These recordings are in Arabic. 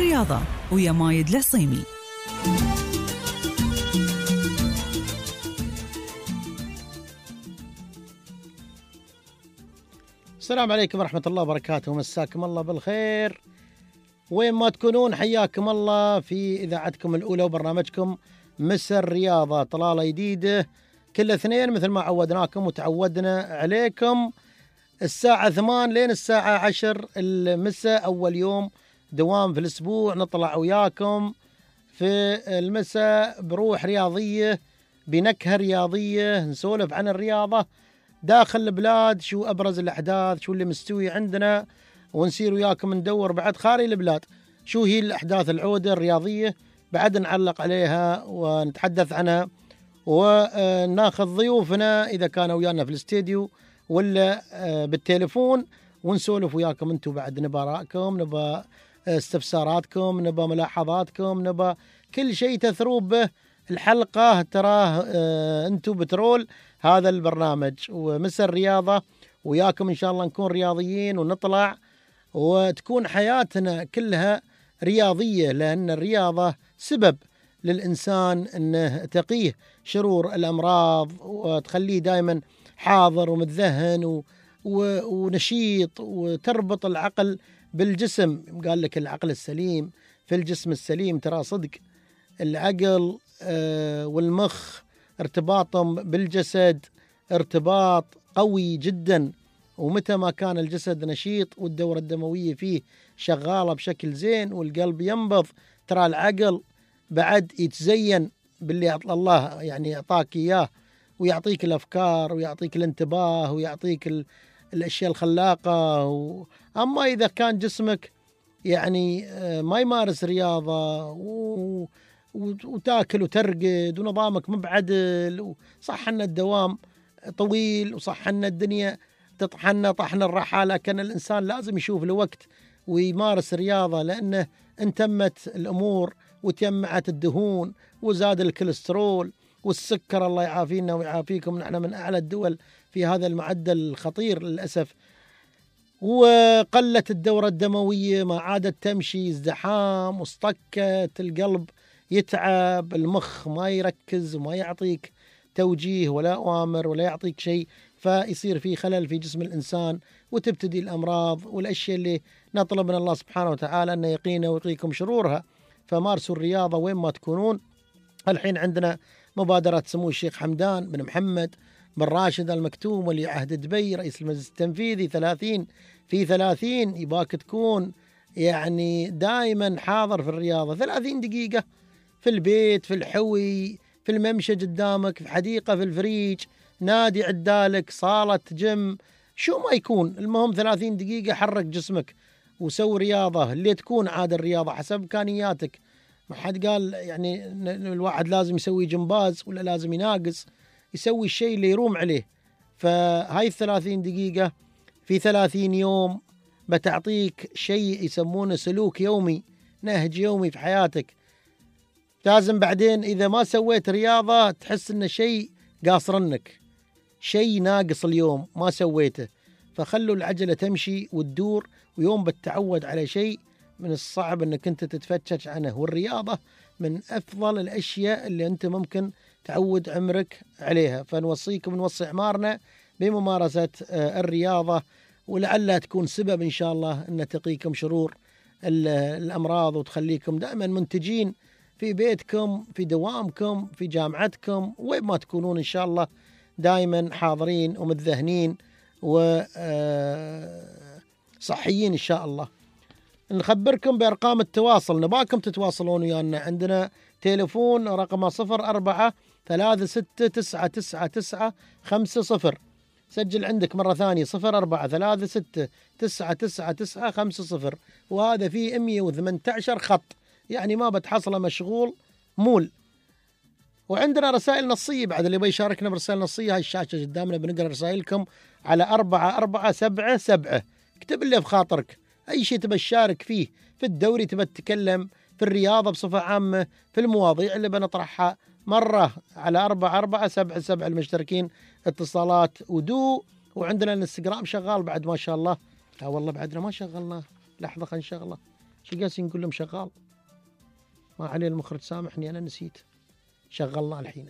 الرياضة ويا مايد العصيمي. السلام عليكم ورحمة الله وبركاته، مساكم الله بالخير وين ما تكونون، حياكم الله في إذاعتكم الأولى وبرنامجكم مسا الرياضة. طلالة جديدة كل اثنين مثل ما عودناكم وتعودنا عليكم، الساعة 8 لين الساعة 10 المساء، أول يوم دوام في الأسبوع نطلع وياكم في المساء بروح رياضية، بنكهة رياضية، نسولف عن الرياضة داخل البلاد، شو أبرز الأحداث، شو اللي مستوي عندنا، ونسير وياكم ندور بعد خارج البلاد شو هي الأحداث العودة الرياضية، بعد نعلق عليها ونتحدث عنها، وناخذ ضيوفنا إذا كانوا ويانا في الاستديو ولا بالتليفون، ونسولف وياكم انتم بعد، نبى آرائكم، نبى استفساراتكم، نبى ملاحظاتكم، نبى كل شيء تثروا به الحلقة. تراه انتم بترول هذا البرنامج ومسا الرياضة، وياكم ان شاء الله نكون رياضيين ونطلع وتكون حياتنا كلها رياضية، لأن الرياضة سبب للإنسان أنه تقيه شرور الأمراض وتخليه دائما حاضر ومتذهن ونشيط، وتربط العقل بالجسم. قال لك العقل السليم في الجسم السليم، ترى صدق العقل والمخ ارتباطهم بالجسد ارتباط قوي جدا، ومتى ما كان الجسد نشيط والدورة الدموية فيه شغالة بشكل زين والقلب ينبض، ترى العقل بعد يتزين باللي الله يعني أعطاك إياه، ويعطيك الأفكار ويعطيك الانتباه ويعطيك الأشياء الخلاقة. أما إذا كان جسمك يعني ما يمارس رياضة وتاكل وترقد ونظامك مبعدل، وصح أن الدوام طويل، وصح أن الدنيا تطحن طحن الرحالة، كان الإنسان لازم يشوف له وقت ويمارس رياضة، لأنه انتمت الأمور وتجمعت الدهون وزاد الكوليسترول والسكر، الله يعافينا ويعافيكم، نحن من أعلى الدول في هذا المعدل الخطير للأسف، وقلت الدورة الدموية، ما عادت تمشي، ازدحام واصطكت، القلب يتعب، المخ ما يركز وما يعطيك توجيه ولا أوامر ولا يعطيك شيء، فيصير في خلل في جسم الإنسان وتبتدي الأمراض والأشياء اللي نطلب من الله سبحانه وتعالى أن يقينا ويقيكم شرورها. فمارسوا الرياضة وين ما تكونون. الحين عندنا مبادرة سمو الشيخ حمدان بن محمد بن راشد المكتوم ولي عهد دبي رئيس المجلس التنفيذي، 30 في 30، يباك تكون يعني دائما حاضر في الرياضة، 30 دقيقة في البيت، في الحوي، في الممشى قدامك، في حديقة، في الفريج، نادي عدالك، صالة جيم، شو ما يكون، المهم 30 دقيقة حرك جسمك وسوي رياضة اللي تكون عاد الرياضة حسب إمكانياتك. ما حد قال يعني الواحد لازم يسوي جمباز ولا لازم يناقص، يسوي الشيء اللي يروم عليه. فهاي 30 دقيقة في 30 يوم بتعطيك شيء يسمونه سلوك يومي، نهج يومي في حياتك. لازم بعدين إذا ما سويت رياضة تحس إن شيء قاصرنك، شيء ناقص اليوم ما سويته، فخلوا العجلة تمشي وتدور، ويوم بتتعود على شيء من الصعب أنك أنت تتفتش عنه. والرياضة من أفضل الأشياء اللي أنت ممكن تعود عمرك عليها، فنوصيكم نوصي أعمارنا بممارسة الرياضة، ولعلها تكون سبب إن شاء الله أن تقيكم شرور الأمراض وتخليكم دائما منتجين في بيتكم، في دوامكم، في جامعتكم، وين ما تكونون إن شاء الله دائما حاضرين ومتذهنين وصحيين إن شاء الله. نخبركم بأرقام التواصل، نباكم تتواصلون ويانا، عندنا تليفون رقمه 0436999950، سجل عندك مرة ثانية 0436999950، وهذا فيه 118 خط، يعني ما بتحصله مشغول مول. وعندنا رسائل نصية بعد، اللي بيشاركنا برسائل نصية هاي الشاشة قدامنا بنقرأ رسائلكم على 4477، اكتب اللي بخاطرك، أي شيء تبى تشارك فيه، في الدوري تبى تتكلم، في الرياضة بصفة عامة، في المواضيع اللي بنطرحها، مرة على 4477 المشتركين اتصالات ودو. وعندنا الانستغرام شغال بعد ما شاء الله، لا والله بعدنا ما شغلنا، لحظة خلينا نشغله، شو قاسي نقول لهم شغال؟ ما عليه المخرج سامحني أنا نسيت. شغلنا الحين.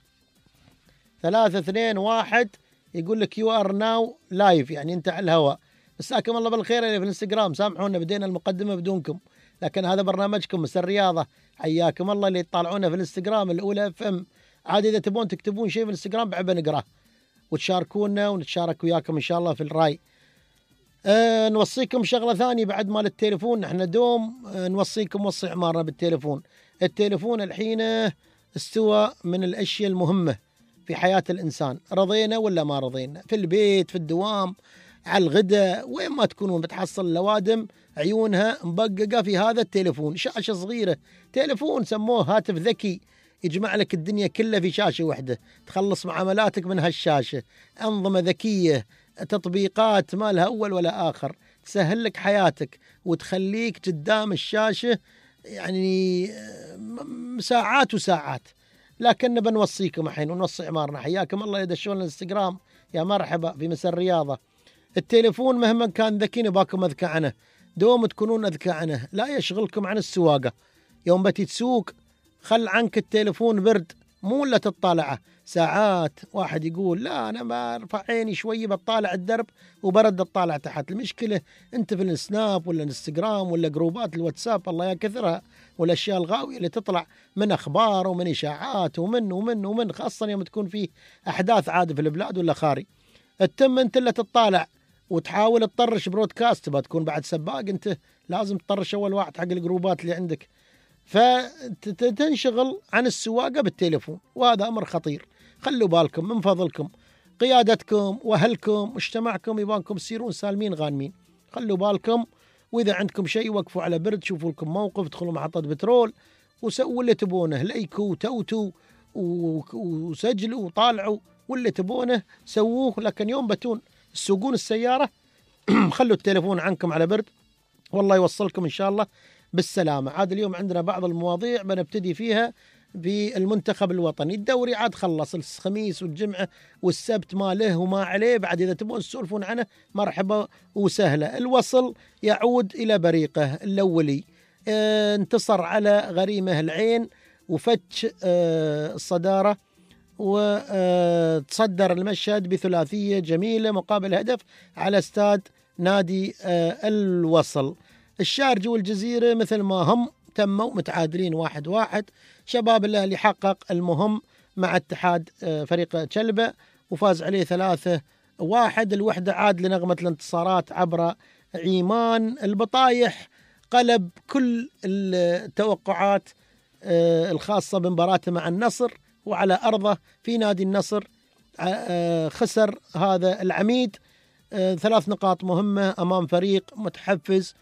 3 2 1 يقول لك يو ار ناو لايف، يعني أنت على الهواء. مساكم الله بالخير اللي في الانستغرام، سامحونا بدينا المقدمة بدونكم، لكن هذا برنامجكم مس الرياضة. حياكم الله اللي يطالعونا في الانستغرام الأولى اف ام. عاد إذا تبون تكتبون شيء في الانستغرام بعد بنقراه وتشاركونا ونتشارك وياكم إن شاء الله في الرأي. نوصيكم شغلة ثانية بعد مال التليفون. نحن دوم نوصيكم وصي عمارنا بالتليفون. التليفون الحين استوى من الأشياء المهمة في حياة الإنسان، رضينا ولا ما رضينا، في البيت، في الدوام، على الغداء، وين ما تكونون بتحصل الأوادم عيونها مبققة في هذا التليفون. شاشة صغيرة، تليفون سموه هاتف ذكي، يجمع لك الدنيا كلها في شاشة واحدة، تخلص معاملاتك من هالشاشة. أنظمة ذكية، تطبيقات ما لها أول ولا آخر، تسهل لك حياتك وتخليك قدام الشاشة يعني ساعات وساعات. لكن بنوصيكم الحين ونوصي عمارنا، حياكم الله يدشون الانستغرام، يا مرحبا في مساء الرياضة. التليفون مهما كان ذكي نباكم أذكى عنه، دوم تكونون أذكى عنه، لا يشغلكم عن السواقة. يوم بتي تسوق خل عنك التليفون برد، مو إلا تطالعه. ساعات واحد يقول لا أنا ما أرفع عيني شوي بطالع الدرب وبرد أطالع تحت. المشكلة أنت في السناب ولا الانستغرام ولا جروبات الواتساب الله يا كثرها، والأشياء الغاوية اللي تطلع من أخبار ومن إشاعات ومن خاصة يوم تكون في أحداث عادة في البلاد ولا خارج، التم أنت اللي تطالع وتحاول تطرش برودكاست. تبى تكون بعد سباق أنت لازم تطرش أول واحد حق الجروبات اللي عندك، فتنشغل عن السواقة بالتليفون، وهذا أمر خطير. خلوا بالكم من فضلكم، قيادتكم وأهلكم مجتمعكم يبانكم تصيرون سالمين غانمين، خلوا بالكم. وإذا عندكم شيء وقفوا على برد، شوفوا لكم موقف، ادخلوا محطة بترول وسووا اللي تبونه، ليكوا وتوتوا وسجلوا وطالعوا واللي تبونه سووه. لكن يوم بتون تسوقون السيارة خلوا التليفون عنكم على برد، والله يوصلكم إن شاء الله بالسلامة. عاد اليوم عندنا بعض المواضيع بنبتدي فيها في المنتخب الوطني. الدوري عاد خلص، الخميس والجمعة والسبت ما له وما عليه، بعد إذا تبون تسولفون عنه مرحبا وسهلة. الوصل يعود إلى بريقه الأولي، انتصر على غريمه العين وفتش الصدارة، وتصدر المشهد بثلاثية جميلة مقابل هدف على استاد نادي الوصل. الشارجة والجزيرة مثل ما هم تموا متعادلين 1-1. شباب الأهلي حقق المهم مع اتحاد فريق تشلبة وفاز عليه 3-1. الوحدة عاد لنغمة الانتصارات عبر عيمان. البطايح قلب كل التوقعات الخاصة بمباراته مع النصر، وعلى أرضه في نادي النصر خسر هذا العميد 3 نقاط مهمة أمام فريق متحفز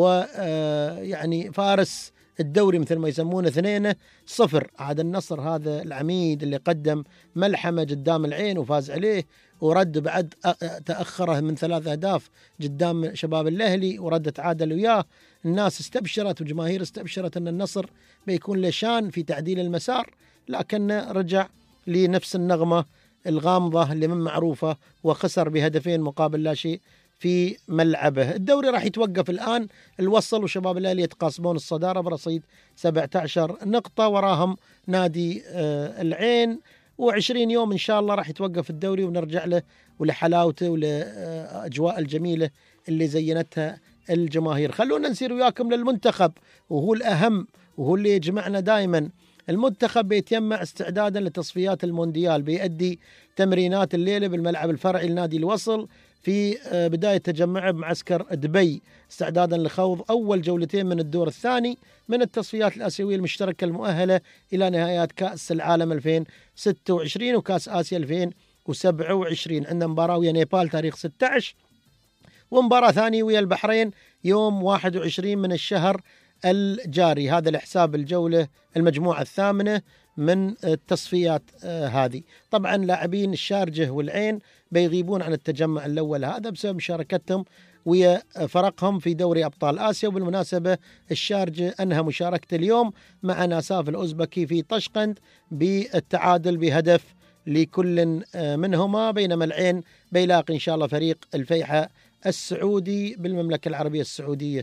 ويعني فارس الدوري مثل ما يسمونه 2-0. عاد النصر هذا العميد اللي قدم ملحمة قدام العين وفاز عليه، ورد بعد تأخره من 3 أهداف قدام شباب الأهلي ورد تعادل وياه. الناس استبشرت وجماهير استبشرت أن النصر بيكون له شان في تعديل المسار، لكن رجع لنفس النغمة الغامضة اللي من معروفة وخسر ب2 مقابل لا شيء في ملعبه. الدوري راح يتوقف الآن. الوصل وشباب الأهلي يتقاسمون الصدارة برصيد 17 نقطة، وراهم نادي العين. و20 يوم إن شاء الله راح يتوقف الدوري ونرجع له ولحلاوته ولأجواء الجميلة اللي زينتها الجماهير. خلونا نسير وياكم للمنتخب، وهو الأهم وهو اللي يجمعنا دائما. المنتخب بيتجمع استعدادا لتصفيات المونديال، بيؤدي تمرينات الليلة بالملعب الفرعي لنادي الوصل في بداية تجمعه بمعسكر دبي، استعدادا لخوض أول جولتين من الدور الثاني من التصفيات الآسيوية المشتركة المؤهلة إلى نهائيات كأس العالم 2026 وكأس آسيا 2027. عندنا مباراة ويا نيبال تاريخ 16، ومباراة ثانية ويا البحرين يوم 21 من الشهر الجاري. هذا لحساب الجولة المجموعة الثامنة من التصفيات هذه. طبعا لاعبين الشارجة والعين بيغيبون عن التجمع الأول هذا بسبب مشاركتهم ويا فرقهم في دوري أبطال آسيا. وبالمناسبة الشارجة أنهى مشاركته اليوم مع ناساف الأوزبكي في طشقند بالتعادل بهدف لكل منهما، بينما العين بيلاقي إن شاء الله فريق الفيحة السعودي بالمملكة العربية السعودية.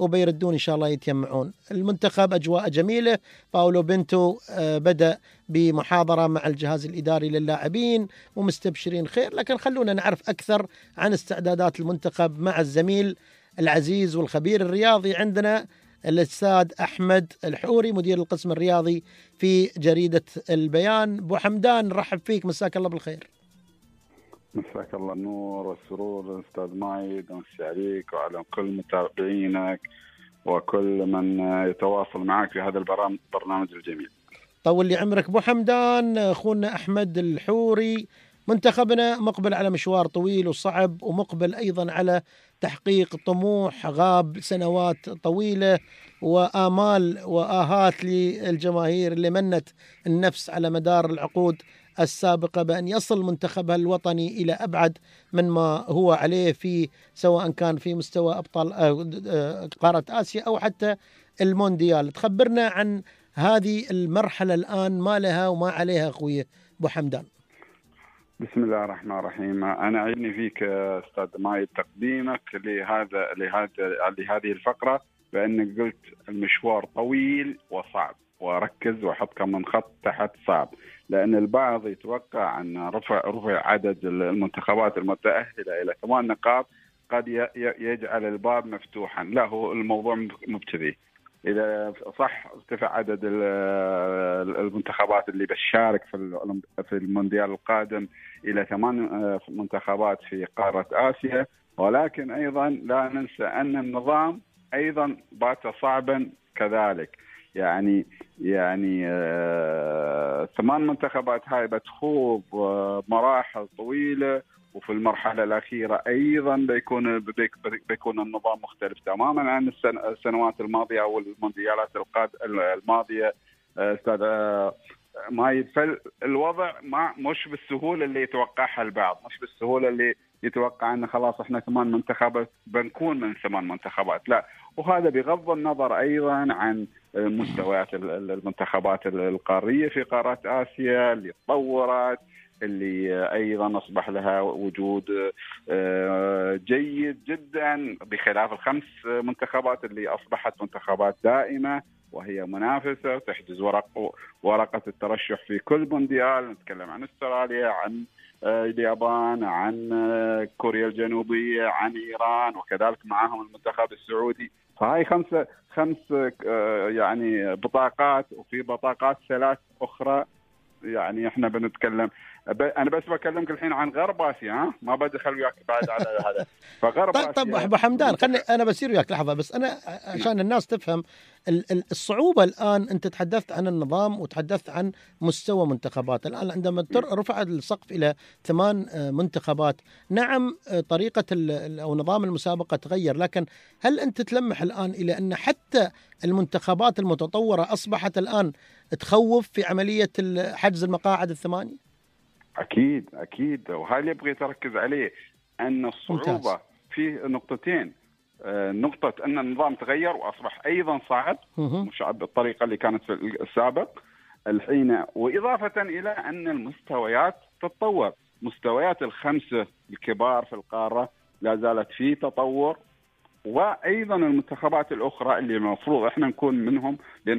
وبيردون إن شاء الله يتجمعون. المنتخب أجواء جميلة. باولو بنتو بدأ بمحاضرة مع الجهاز الإداري للاعبين ومستبشرين خير، لكن خلونا نعرف أكثر عن استعدادات المنتخب مع الزميل العزيز والخبير الرياضي عندنا الأستاذ أحمد الحوري مدير القسم الرياضي في جريدة البيان. أبو حمدان رحب فيك، مساك الله بالخير. مساك الله النور والسرور أستاذ مايد، ومسي عليك وعلى كل متابعينك وكل من يتواصل معك في هذا البرنامج الجميل. طول لي عمرك أبو حمدان. أخونا أحمد الحوري، منتخبنا مقبل على مشوار طويل وصعب، ومقبل أيضا على تحقيق طموح غاب سنوات طويلة وآمال وآهات للجماهير اللي منت النفس على مدار العقود السابقة بأن يصل منتخبها الوطني إلى أبعد من ما هو عليه، في سواء كان في مستوى أبطال قارة آسيا أو حتى المونديال. تخبرنا عن هذه المرحلة الآن، ما لها وما عليها أخوي أبو حمدان. بسم الله الرحمن الرحيم. أنا عجبني فيك أستاذ مايد تقديمك لهذه الفقرة، بأنك قلت المشوار طويل وصعب، وركز وحط كم من خط تحت صعب، لأن البعض يتوقع أن رفع عدد المنتخبات المتأهلة إلى 8 نقاط قد يجعل الباب مفتوحا. لا، هو الموضوع مبتدئ. إذا صح ارتفع عدد المنتخبات اللي بتشارك في المونديال القادم إلى 8 منتخبات في قارة آسيا، ولكن أيضا لا ننسى أن النظام أيضا بات صعبا كذلك. يعني 8 منتخبات هاي بتخوض مراحل طويلة، وفي المرحلة الأخيرة أيضا بيكون النظام مختلف تماما عن السنوات الماضية أو المونديالات الماضية. أستاذ مايد، فالوضع مش بالسهولة اللي يتوقعها البعض، مش بالسهولة اللي يتوقع أن خلاص إحنا 8 منتخبات بنكون من 8 منتخبات، لا. وهذا بغض النظر أيضا عن مستويات المنتخبات القارية في قارات آسيا اللي تطورت، اللي أيضا أصبح لها وجود جيد جدا، بخلاف ال5 منتخبات اللي أصبحت منتخبات دائمة وهي منافسة وتحجز ورقة الترشح في كل مونديال. نتكلم عن استراليا، عن اليابان، عن كوريا الجنوبية، عن إيران، وكذلك معهم المنتخب السعودي. فهاي 5 يعني بطاقات، وفي بطاقات 3 أخرى. يعني احنا بنتكلم، انا بس بكلمك الحين عن غرب اسيا، ما بدخل وياك بعد على هذا. فغرب اسيا. طيب ابو حمدان، خلني انا بسير وياك لحظه بس، انا عشان الناس تفهم الصعوبه. الان انت تحدثت عن النظام وتحدثت عن مستوى منتخبات. الان عندما رفع السقف الى 8 منتخبات، نعم طريقه او نظام المسابقه تغير، لكن هل انت تلمح الان الى ان حتى المنتخبات المتطوره اصبحت الان تخوف في عمليه حجز المقاعد ال8؟ أكيد، وهذا اللي أبغي تركز عليه، أن الصعوبة ممتاز. في نقطتين. نقطة أن النظام تغير وأصبح أيضا صعب، مش بالطريقة اللي كانت في السابق الحين، وإضافة إلى أن المستويات تتطور. مستويات ال5 الكبار في القارة لا زالت في تطور، وأيضا المنتخبات الأخرى اللي المفروض إحنا نكون منهم،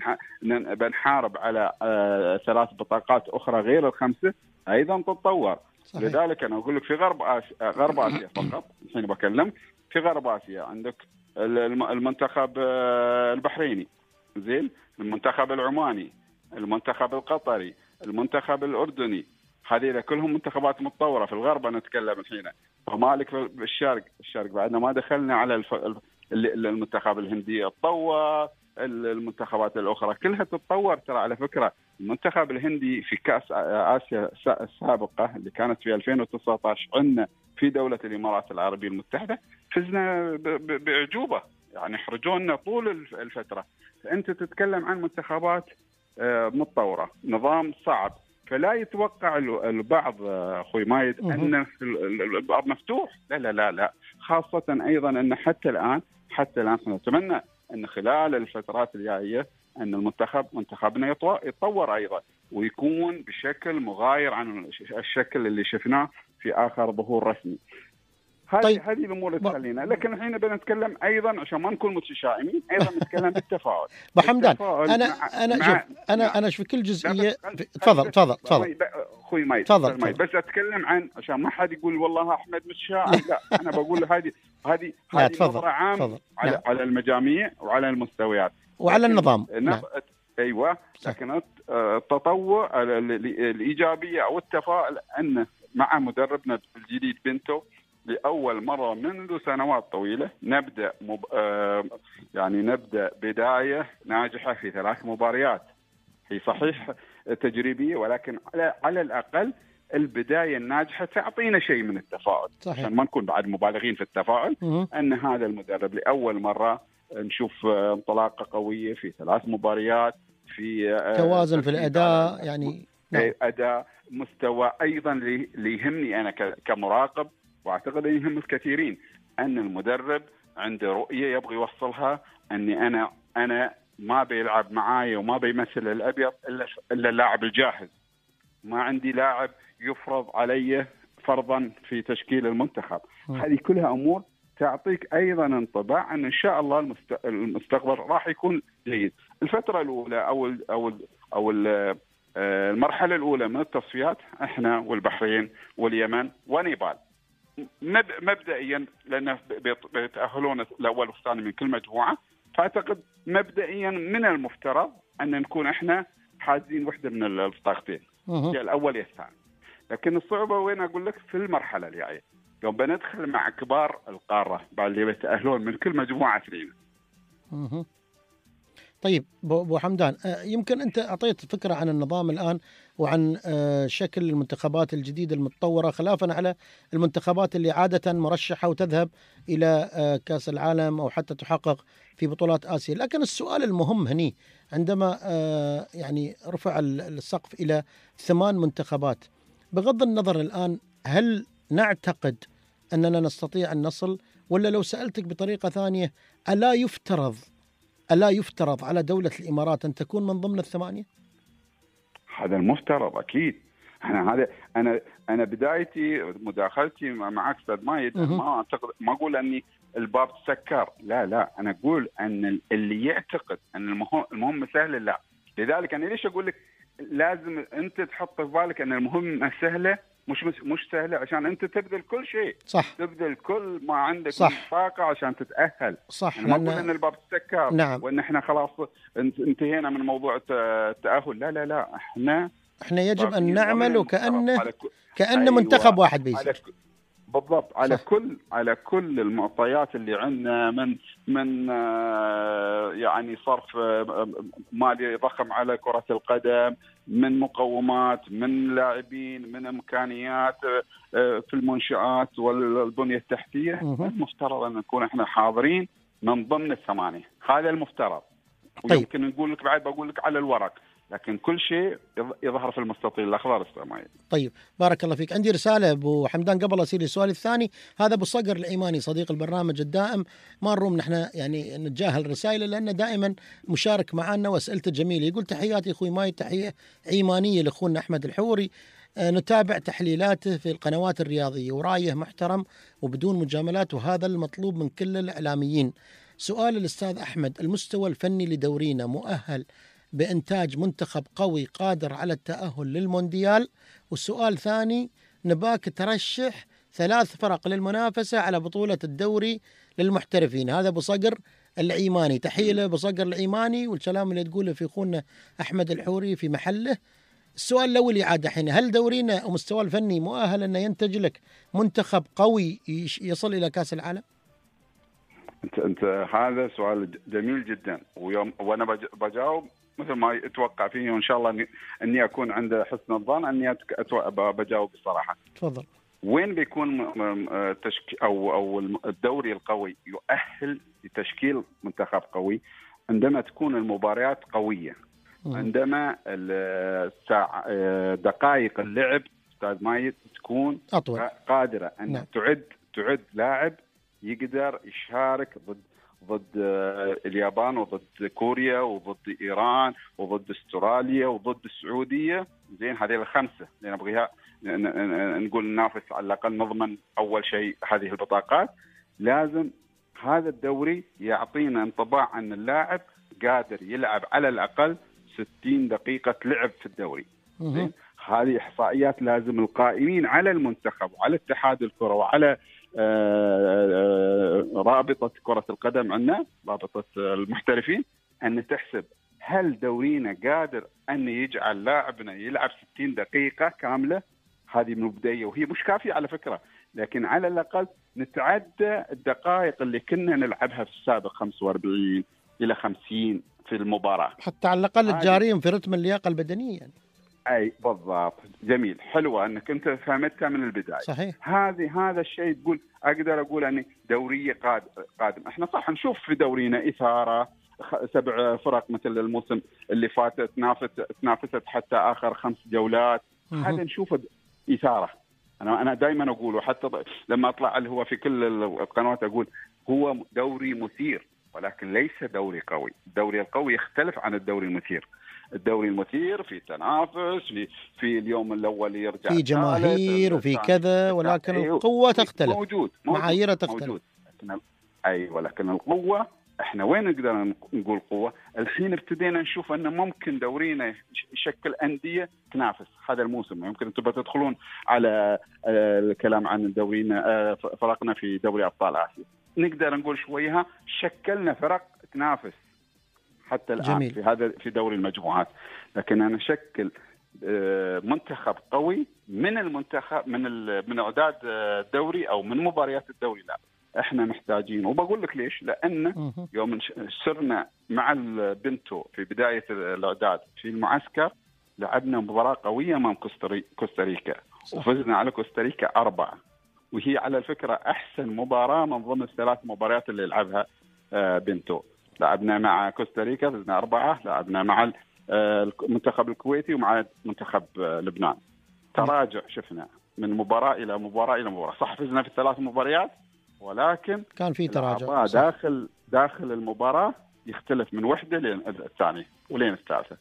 بنحارب على 3 بطاقات أخرى غير ال5 أيضا تتطور. صحيح. لذلك أنا أقول لك في غرب آسيا فقط، الحين بكلم في غرب آسيا، عندك المنتخب البحريني، زين، المنتخب العماني، المنتخب القطري، المنتخب الأردني، هذه كلهم منتخبات متطورة في الغرب. أنا أتكلم الحين. فمالك في الشرق بعدنا ما دخلنا على المنتخب الهندي تطور، المنتخبات الأخرى كلها تتطور. ترى على فكرة المنتخب الهندي في كأس آسيا السابقة اللي كانت في 2019 عندنا في دولة الإمارات العربية المتحدة، فزنا بأعجوبة، يعني حرجونا طول الفترة. فأنت تتكلم عن منتخبات متطورة، نظام صعب، فلا يتوقع البعض أخوي مايد أن الباب مفتوح. لا، خاصة أيضا أن حتى الآن نتمنى أن خلال الفترات الجاية أن منتخبنا يتطور أيضا، ويكون بشكل مغاير عن الشكل اللي شفناه في آخر ظهور رسمي. هذه الامور اللي تخلينا. لكن الحين بنتكلم ايضا عشان ما نكون متشائمين، ايضا نتكلم بالتفاؤل. ابو حمدان، انا في كل جزئيه. تفضل اخوي ماي، بس اتكلم عن عشان ما حد يقول والله احمد متشائم. لا، انا بقول هذه نظره عام على المجاميع وعلى المستويات وعلى النظام. ايوه، لكن التطوع الايجابيه او التفاؤل ان مع مدربنا الجديد بنتو لأول مرة منذ سنوات طويلة نبدأ نبدأ بداية ناجحة في 3 مباريات. هي صحيح تجريبية، ولكن على الأقل البداية الناجحة تعطينا شيء من التفاؤل. عشان ما نكون بعد مبالغين في التفاؤل. أن هذا المدرب لأول مرة نشوف انطلاقة قوية في 3 مباريات، في توازن في الأداء، يعني أداء مستوى أيضا اللي يهمني أنا كمراقب، واعتقد ان يهم الكثيرين، ان المدرب عنده رؤيه يبغى يوصلها، اني انا ما بيلعب معايا وما بيمثل الابيض الا اللاعب الجاهز. ما عندي لاعب يفرض علي فرضا في تشكيل المنتخب. هذه كلها امور تعطيك ايضا انطباع ان شاء الله المستقبل راح يكون جيد. الفتره الاولى او المرحله الاولى من التصفيات احنا والبحرين واليمن ونيبال مبدئيا، لأن بيتأهلون الأول والثاني من كل مجموعة، فأعتقد مبدئيا من المفترض أن نكون إحنا حازين وحدة من البطاقتين، يا الأول يا الثاني. لكن الصعوبة وين أقول لك؟ في المرحلة اللي جاية، يوم بندخل مع كبار القارة بعد اللي بيتأهلون من كل مجموعة 2. طيب أبو حمدان، يمكن أنت أعطيت فكرة عن النظام الآن وعن شكل المنتخبات الجديدة المتطورة، خلافا على المنتخبات اللي عادة مرشحة وتذهب إلى كأس العالم أو حتى تحقق في بطولات آسيا. لكن السؤال المهم هني عندما رفع السقف إلى 8 منتخبات، بغض النظر الآن هل نعتقد أننا نستطيع أن نصل، ولا لو سألتك بطريقة ثانية، ألا يفترض على دولة الإمارات أن تكون من ضمن 8؟ هذا المفترض أكيد. أنا بدايتي مداخلتي معك أستاذ مايد، ما أقول أني الباب سكر، لا، أنا أقول أن اللي يعتقد أن المهم سهل، لا. لذلك أنا ليش أقول لك لازم أنت تحط في بالك أن المهم سهلة، مش سهلة، عشان أنت تبذل كل شيء. صح. تبذل كل ما عندك صح. من طاقة عشان تتأهل. صح. ما أقول أن الباب سكر. نعم. وأن إحنا خلاص انتهينا من موضوع التأهل. لا، إحنا يجب أن نعمل كأن منتخب واحد بيصير. بالضبط. على كل المعطيات اللي عندنا من صرف مالي ضخم على كرة القدم، من مقومات، من لاعبين، من إمكانيات في المنشآت والبنية التحتية. المفترض أن نكون إحنا حاضرين من ضمن 8. هذا المفترض. ويمكن نقول لك بقول لك على الورق، لكن كل شيء يظهر في المستطيل الأخضر السماوي. طيب، بارك الله فيك. عندي رسالة أبو حمدان قبل أصير السؤال الثاني. هذا أبو صقر العيماني صديق البرنامج الدائم، ما نروم نحن نتجاهل رسائله لأنه دائما مشارك معنا وأسئلته جميلة. يقول: تحياتي أخوي ماي، تحية عيمانية لأخونا أحمد الحوري، نتابع تحليلاته في القنوات الرياضية ورأيه محترم وبدون مجاملات، وهذا المطلوب من كل الإعلاميين. سؤال الأستاذ أحمد: المستوى الفني لدورينا مؤهل بإنتاج منتخب قوي قادر على التأهل للمونديال؟ والسؤال ثاني: نباك ترشح 3 فرق للمنافسة على بطولة الدوري للمحترفين. هذا أبو صقر العيماني. تحية لأبو صقر العيماني، والكلام اللي تقوله في أخونا أحمد الحوري في محله. السؤال الأول عاد حين: هل دورينا ومستوى الفني مؤهل أن ينتج لك منتخب قوي يصل إلى كأس العالم؟ أنت هذا سؤال جميل جدا، وأنا بجاوب مثل ما يتوقع فيه، وإن شاء الله أني أكون عند حسن الظن أني بجاوب بصراحة. تفضل. وين بيكون أو الدوري القوي يؤهل لتشكيل منتخب قوي؟ عندما تكون المباريات قوية، عندما دقائق اللعب أستاذ مايد تكون أطول، قادرة أن تعد لاعب يقدر يشارك ضد اليابان وضد كوريا وضد إيران وضد استراليا وضد السعودية. زين، هذه ال5 اللي نبغيها نقول ننافس، على الأقل نضمن أول شيء هذه البطاقات. لازم هذا الدوري يعطينا انطباع أن اللاعب قادر يلعب على الأقل 60 دقيقة لعب في الدوري. هذه إحصائيات لازم القائمين على المنتخب وعلى اتحاد الكرة وعلى رابطة كرة القدم عندنا، رابطة المحترفين، أن تحسب هل دورينا قادر أن يجعل لاعبنا يلعب 60 دقيقة كاملة. هذه مبدئية وهي مش كافية على فكرة، لكن على الأقل نتعدى الدقائق اللي كنا نلعبها في السابق 45 إلى 50 في المباراة، حتى على الأقل الجارين في رتم اللياقة البدنية يعني. أي بالضبط، جميل، حلوة أنك أنت فهمتها من البداية. صحيح. هذا الشيء تقول أقدر أقول أن دورية قادم. إحنا صح نشوف في دورينا إثارة، 7 فرق مثل الموسم اللي فات تنافست حتى آخر 5 جولات. هذا نشوف إثارة. أنا دائما أقول، وحتى لما أطلع اللي هو في كل القنوات أقول هو دوري مثير، ولكن ليس دوري قوي. الدوري القوي يختلف عن الدوري المثير. الدوري المثير في تنافس، في اليوم الأول يرجع في جماهير وفي كذا، ولكن القوة تختلف، معاييرة تختلف. ولكن القوة احنا وين نقدر نقول قوة؟ الحين ابتدينا نشوف أنه ممكن دورينا يشكل أندية تنافس هذا الموسم. يمكن انتم بتدخلون على الكلام عن دورينا، فرقنا في دوري أبطال آسيا، نقدر نقول شويها شكلنا فرق تنافس حتى الآن. جميل. في دوري المجموعات. لكن أنا شكل منتخب قوي من المنتخب من أعداد الدوري أو من مباريات الدوري، لا احنا محتاجين. وبقول لك ليش، لأن يوم سرنا مع البنتو في بداية الأعداد في المعسكر لعبنا مباراة قوية أمام كوستاريكا، وفزنا على كوستاريكا 4، وهي على الفكرة أحسن مباراة من ضمن ال3 مباريات اللي لعبها بنتو. لعبنا مع كوستاريكا فزنا 4، لعبنا مع المنتخب الكويتي ومع منتخب لبنان. تراجع شفنا من مباراة إلى مباراة إلى مباراة. صح فزنا في ال3 مباريات، ولكن كان في تراجع داخل المباراة يختلف من وحدة للثانية ولين الثالثة.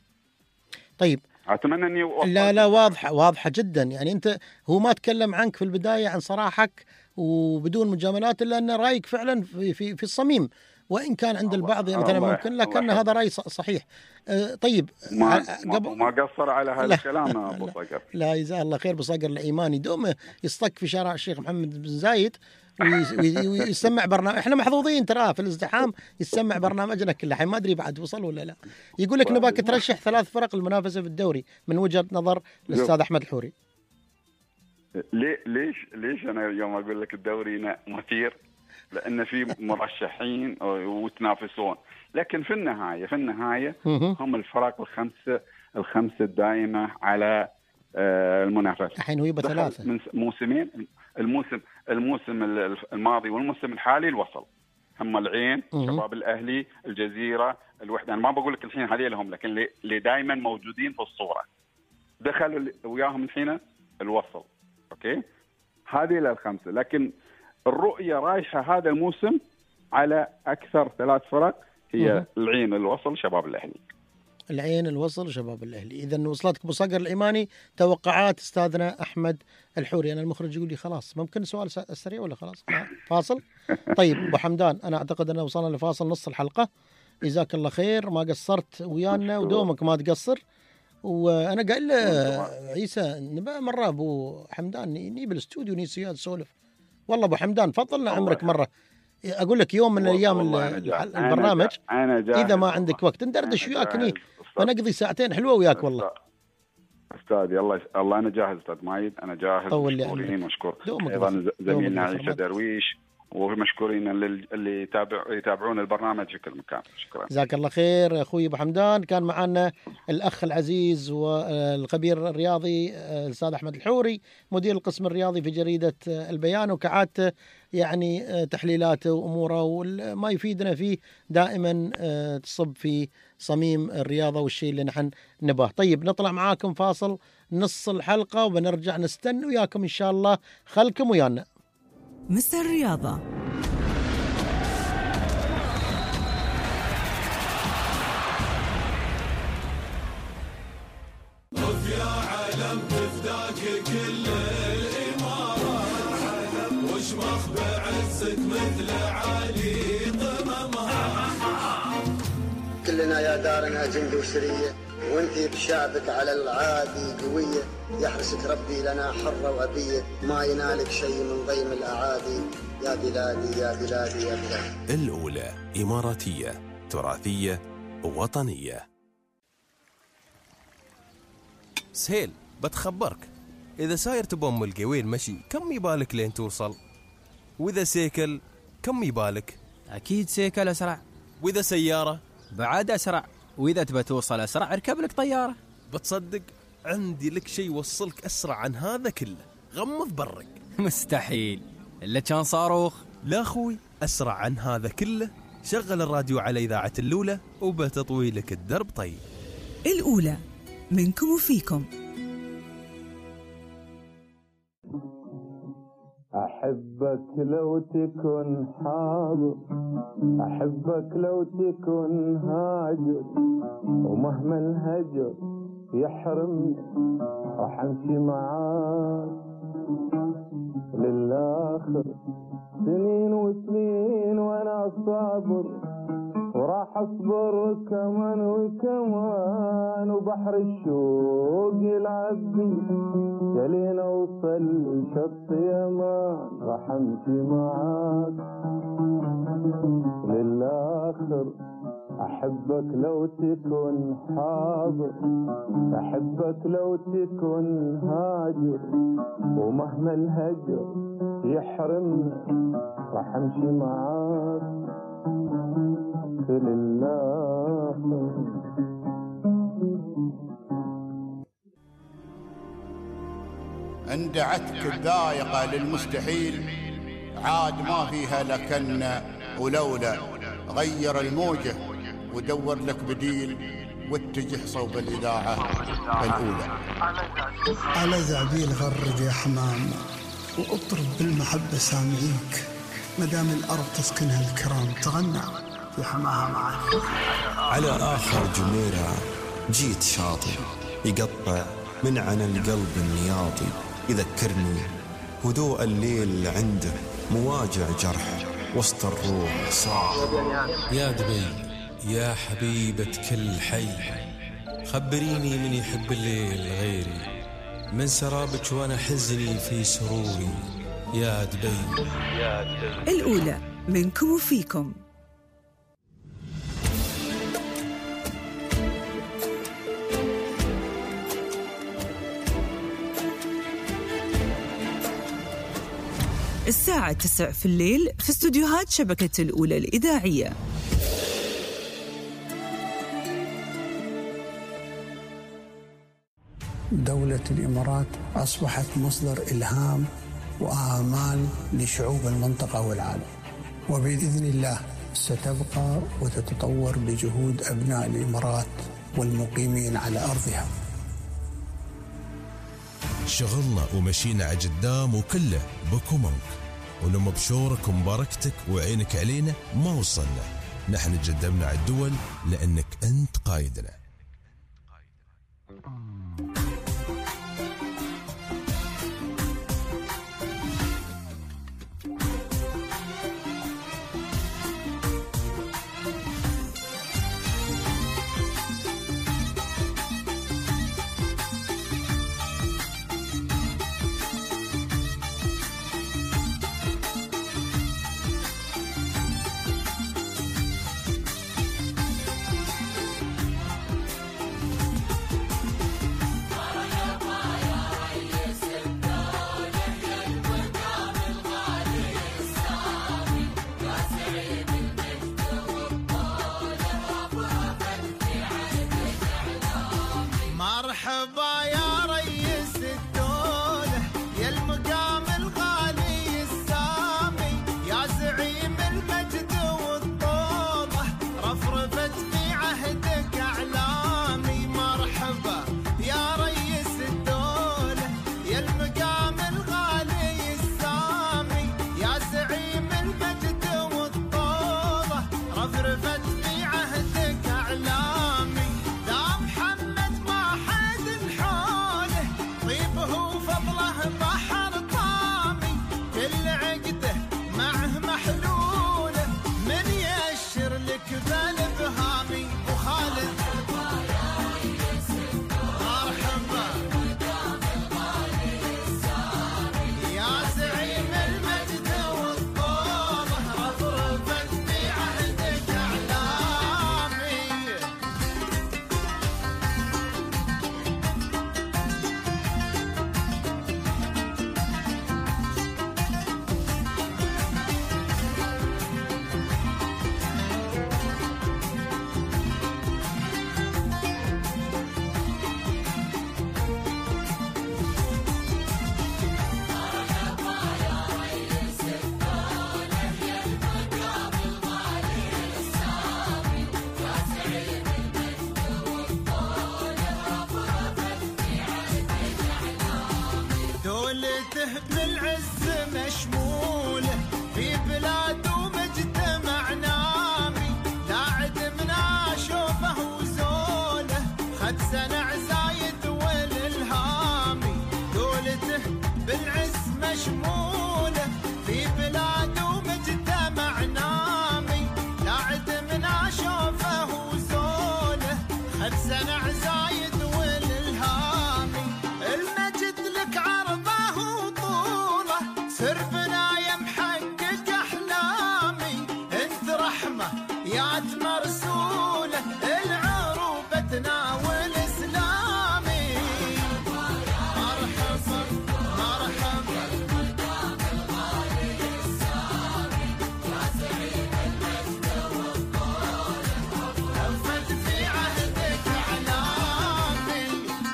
طيب أتمنى أني لا واضحة جدا. يعني أنت هو ما تكلم عنك في البداية عن صراحك وبدون مجاملات، إلا أن رأيك فعلا في الصميم، وإن كان عند البعض مثلا ممكن، لكن هذا رأي صحيح. طيب ما قصر على هذا الكلام أبو صقر. لا جزاه الله خير. أبو صقر الإيماني دوم يصطك في شارع الشيخ محمد بن زايد ويسمع برنامج. احنا محظوظين ترى في الازدحام، يسمع برنامجنا كله. ما ادري بعد وصل ولا لا. يقول لك نباك ترشح 3 فرق المنافسه في الدوري من وجهه نظر الاستاذ احمد الحوري. ليش انا يوم اقول لك الدوري مثير؟ لان في مرشحين وتنافسون، لكن في النهايه هم الفرق الخمسه الدائمه على المنافسه. الحين هو يبقى 3 من موسمين، الموسم الماضي والموسم الحالي الوصل، هم العين، شباب الأهلي، الجزيرة، الوحدة. أنا ما بقول لك الحين هذه لهم، لكن اللي دائما موجودين في الصورة دخلوا وياهم الحين الوصل. أوكي، هذه ال5. لكن الرؤية رايحة هذا الموسم على أكثر 3 فرق، هي العين، الوصل، شباب الأهلي. العين، الوصل، شباب الأهلي. إذا وصلتك أبو صقر الإيماني توقعات أستاذنا أحمد الحوري. أنا المخرج يقول لي خلاص ممكن سؤال سريع ولا خلاص فاصل؟ طيب أبو حمدان، أنا أعتقد أن وصلنا لفاصل نص الحلقة. جزاك الله خير، ما قصرت ويانا ودومك ما تقصر. وأنا قال عيسى نبقى مرة أبو حمدان نجيب الاستوديو نسياد سولف. والله أبو حمدان فضلنا عمرك مرة. أقول لك يوم من الأيام البرنامج إذا ما عندك وقت ندردش وياك فنقضي 2 ساعة حلوة وياك. والله أستاذي الله أنا جاهز. أستاذ مايد أنا جاهز. مشكورين ومشكور أيضا زميلنا عيسى درويش، ومشكورين اللي يتابعون البرنامج في كل مكان. شكرا، جزاك الله خير أخوي أبو حمدان. كان معنا الأخ العزيز والخبير الرياضي الأستاذ أحمد الحوري، مدير القسم الرياضي في جريدة البيان، وكعادته يعني تحليلاته وأموره وما يفيدنا فيه دائما تصب في صميم الرياضة والشيء اللي نحن نباه. طيب نطلع معاكم فاصل نص الحلقة وبنرجع نستنى وياكم إن شاء الله. خلكم ويانا. مستر الرياضة. يا عالم تفداك كلنا يا دارنا جند وسرية، وانتي بشعبك على العادي قوية، يحرسك ربي لنا حرة وأبية، ما ينالك شيء من ضيم الأعادي، يا بلادي يا بلادي يا بلادي. الأولى إماراتية تراثية وطنية. سهيل بتخبرك، إذا ساير تبون القويل مشي كم يبالك لين توصل؟ وإذا سيكل كم يبالك؟ أكيد سيكل أسرع. وإذا سيارة؟ بعد أسرع. وإذا تبى توصل أسرع اركب لك طيارة. بتصدق عندي لك شيء يوصلك أسرع عن هذا كله، غمض برك. مستحيل إلا كان صاروخ. لا أخوي، أسرع عن هذا كله. شغل الراديو على إذاعة الأولى وبتطويلك الدرب طيب. الأولى منكم وفيكم. أحبك لو تكن حاضر، أحبك لو تكن هاجر، ومهما الهجر يحرمني راح أمشي معاك للآخر. سنين وسنين وأنا صابر، وراح أصبر كمان وكمان، وبحر الشوق يلعبني يلين أوصل لشط يمان، راح أمشي معاك للآخر. أحبك لو تكن حاضر، أحبك لو تكن هاجر، ومهما الهجر يحرمنا راح أمشي معاك للآخر. اندعتك الذائقة للمستحيل، عاد ما فيها لكن ولولا. غير الموجة ودور لك بديل، واتجه صوب الإذاعة الأولى. على ذعبيل غرد يا حمام، وأطرب بالمحبة سامعيك، مدام الأرض تسكنها الكرام تغنى في حماها معك. على آخر جميرة جيت شاطئ يقطع من عن القلب النياطي، يذكرني هدوء الليل عنده مواجع جرح وسط الروح صاح. يا دبي يا حبيبة كل حي، خبريني من يحب الليل غيري، من سرابك وانا حزني في سروري. يا دبي يا دبي. الأولى منكم وفيكم. الساعة 9 في الليل في استوديوهات شبكة الأولى الإذاعية. دولة الإمارات أصبحت مصدر إلهام وآمال لشعوب المنطقة والعالم، وبإذن الله ستبقى وتتطور بجهود أبناء الإمارات والمقيمين على أرضها. شغلنا ومشينا عجدام وكله بكمك، ولما بشورك ومباركتك وعينك علينا ما وصلنا. نحن قدمنا على الدول لأنك أنت قايدنا. مرحبا يا ريس الدولة، يا المقام الغالي السامي، يا زعيم المجد والطوبة، رفرفت في عهدك أعلامي. مرحبا يا ريس الدولة، يا المقام الغالي السامي، يا زعيم المجد والطوبة، رفرفت في عهدك أعلامي. طيبه وفضله بحر دولته بالعز مشمولة في بلاد ومجتمع نامي لا عدمنا شوفه وزوله خد سنع زايد والالهامي دولته بالعز مشمولة في بلاد ومجتمع نامي لا عدمنا شوفه وزوله خد سنع زايد والالهامي المجد لك عرضه وطوله سربنا يا محقق احلامي انت رحمه يا مرسوله العروبه تناول اسلامي مرحبا مرحبا وفت في عهدك اعلامي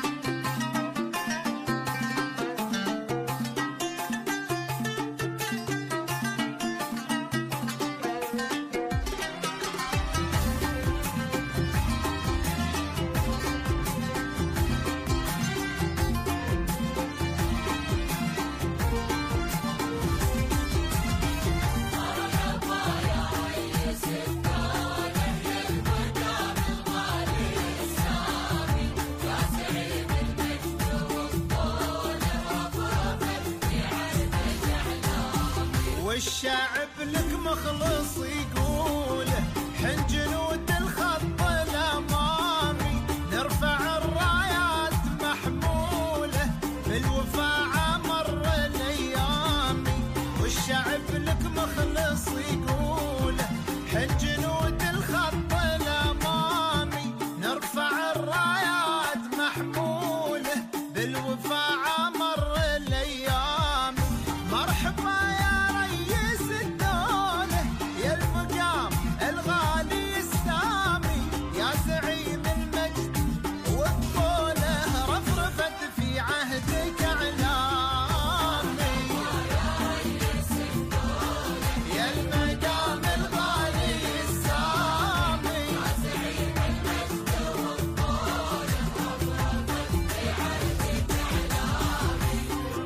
والشعب لك مخلص يقوله حن جنود الخط الامامي نرفع الرايات محموله بالوفاء عمر الايامي والشعب لك مخلص يقوله حن جنود الخط الامامي نرفع الرايات محموله بالوفاء عمر الايامي مرحبا يا ريس الدولة يا المقام الغالي السامي يا زعيم المجد والطولة رفرفت في عهدك اعلامي يا المقام الغالي السامي يا زعيم المجد والطولة رفرفت في عهدك اعلامي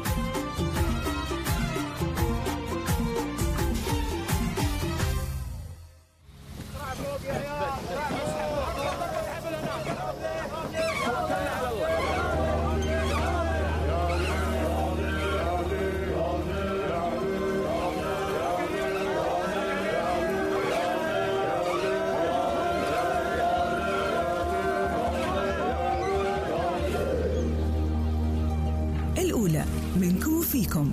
الأولى منكم وفيكم.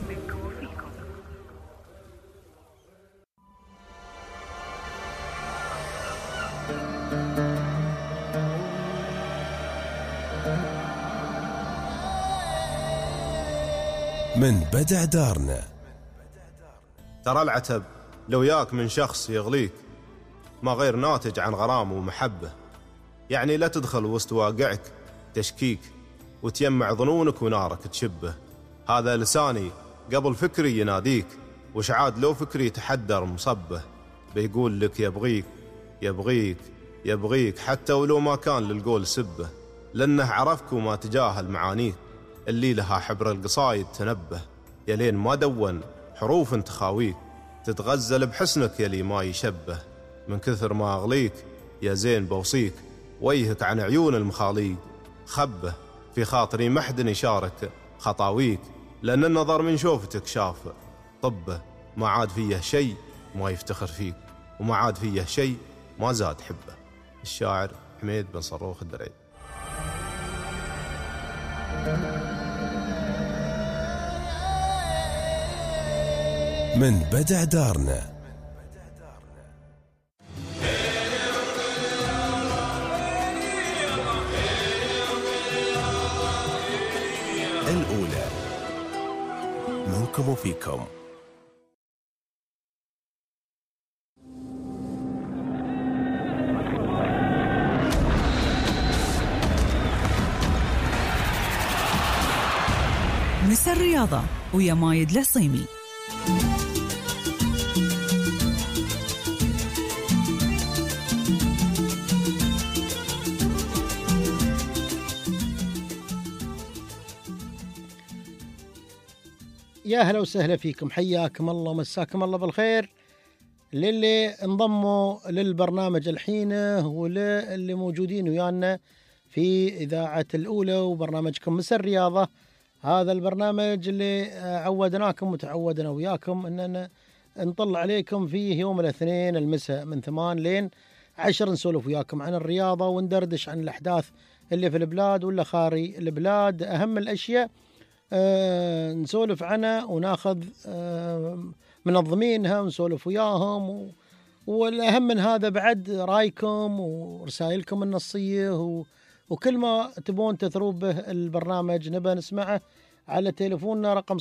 من بدع دارنا. ترى العتب لو ياك من شخص يغليك ما غير ناتج عن غرام ومحبة، يعني لا تدخل وسط واقعك تشكيك وتيمع ظنونك ونارك تشبه. هذا لساني قبل فكري يناديك، وش عاد لو فكري تحدر مصبه. بيقول لك يبغيك يبغيك يبغيك حتى ولو ما كان للقول سبه، لأنه عرفك وما تجاهل معانيك اللي لها حبر القصايد تنبه. يلين ما دون حروف تخاويك تتغزل بحسنك يلي ما يشبه. من كثر ما أغليك يا زين بوصيك ويهك عن عيون المخاليق، خبه في خاطري محد يشارك خطاويك، لأن النظر من شوفتك شاف طبه. ما عاد فيه شيء ما يفتخر فيك، وما عاد فيه شيء ما زاد حبه. الشاعر حميد بن صروخ الدرعي. من بدع دارنا. الأولى منكم وفيكم. مس الرياضة ويا مايد العصيمي. يا هلا وسهلا فيكم، حياكم الله ومساكم الله بالخير للي انضموا للبرنامج الحين وللي موجودين ويانا في إذاعة الأولى وبرنامجكم مسا الرياضة. هذا البرنامج اللي عودناكم وتعودنا وياكم أننا نطلع عليكم فيه يوم الاثنين المساء من 8 لين 10 نسولف وياكم عن الرياضة وندردش عن الأحداث اللي في البلاد ولا خارج البلاد، أهم الأشياء نسولف عنها وناخذ منظمينها ونسولف وياهم والأهم من هذا بعد رايكم ورسائلكم النصية وكل ما تبون تثرون به البرنامج نبى نسمعه على تليفوننا رقم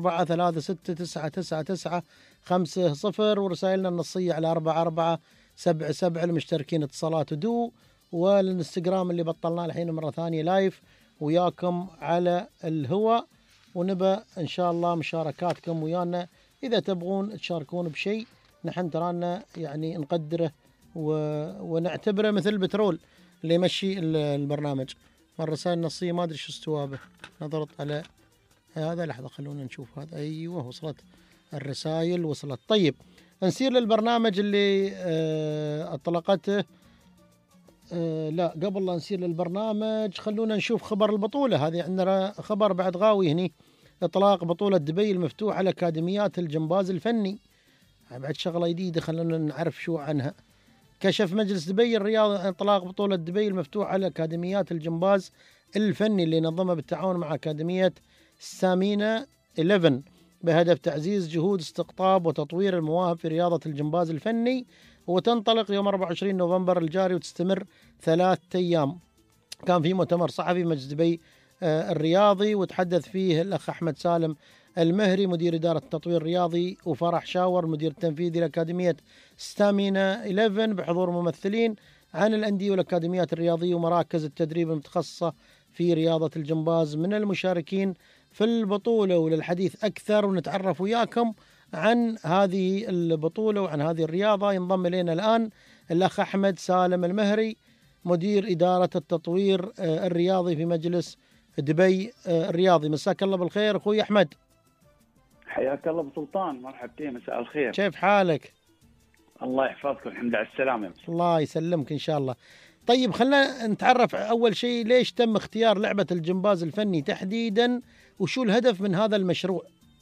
0446999950 ورسائلنا النصية على 4477 المشتركين اتصالات ودو، والانستغرام اللي بطلناه الحين مرة ثانية لايف وياكم على الهواء، ونبى إن شاء الله مشاركاتكم ويانا إذا تبغون تشاركون بشيء نحن ترانا يعني نقدره ونعتبره مثل البترول اللي يمشي البرنامج. الرسائل النصية ما أدري شو استوابه، نضغط على هذا لحظة خلونا نشوف هذا. أيوة وصلت الرسائل وصلت. طيب نسير للبرنامج اللي أطلقته لا قبل لا نسير للبرنامج خلونا نشوف خبر البطولة. هذه عندنا خبر بعد غاوي هني، إطلاق بطولة دبي المفتوحة لأكاديميات الجمباز الفني. بعد شغلة جديدة خلونا نعرف شو عنها. كشف مجلس دبي الرياضي عن إطلاق بطولة دبي المفتوحة لأكاديميات الجمباز الفني اللي نظمها بالتعاون مع أكاديمية ستامينا 11 بهدف تعزيز جهود استقطاب وتطوير المواهب في رياضة الجمباز الفني، وتنطلق يوم 24 نوفمبر الجاري وتستمر 3 أيام. كان في مؤتمر صحفي مجلس دبي الرياضي وتحدث فيه الأخ أحمد سالم المهري مدير إدارة التطوير الرياضي وفرح شاور مدير التنفيذي لأكاديمية ستامينا 11 بحضور ممثلين عن الأندية والأكاديميات الرياضية ومراكز التدريب المتخصصة في رياضة الجمباز من المشاركين في البطولة. وللحديث أكثر ونتعرف وياكم عن هذه البطولة وعن هذه الرياضة ينضم إلينا الآن الأخ أحمد سالم المهري مدير إدارة التطوير الرياضي في مجلس دبي الرياضي. مساك الله بالخير أخوي أحمد. حياك الله بسلطان، مرحبتين، مساء الخير. كيف حالك؟ الله يحفظك والحمد لله على السلامة. الله يسلمك إن شاء الله. طيب خلنا نتعرف أول شيء ليش تم اختيار لعبة الجمباز الفني تحديدا وشو الهدف من هذا المشروع؟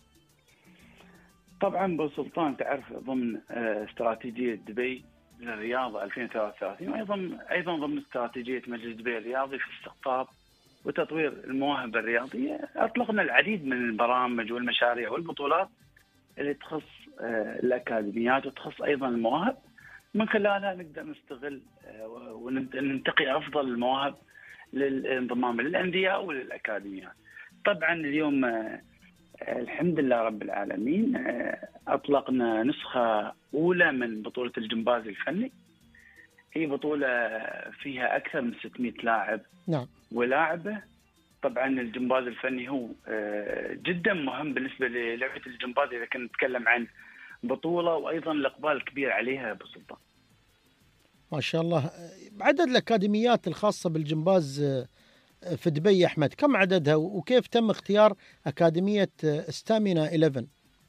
طبعا بسلطان تعرف ضمن استراتيجية دبي للرياضة 2033 وأيضا ضمن استراتيجية مجلس دبي الرياضي في استقطاب وتطوير المواهب الرياضية أطلقنا العديد من البرامج والمشاريع والبطولات اللي تخص الأكاديميات وتخص أيضا المواهب، من خلالها نقدر نستغل وننتقي أفضل المواهب للانضمام للأندية وللأكاديميات. طبعا اليوم الحمد لله رب العالمين أطلقنا نسخة أولى من بطولة الجمباز الفني. هي بطولة فيها أكثر من 600 لاعب نعم ولاعبة. طبعا الجمباز الفني هو جدا مهم بالنسبة للعبة الجمباز إذا كنا نتكلم عن بطولة، وأيضا الإقبال الكبير عليها بسلطان. ما شاء الله. عدد الأكاديميات الخاصة بالجمباز في دبي أحمد كم عددها وكيف تم اختيار أكاديمية ستامينا 11؟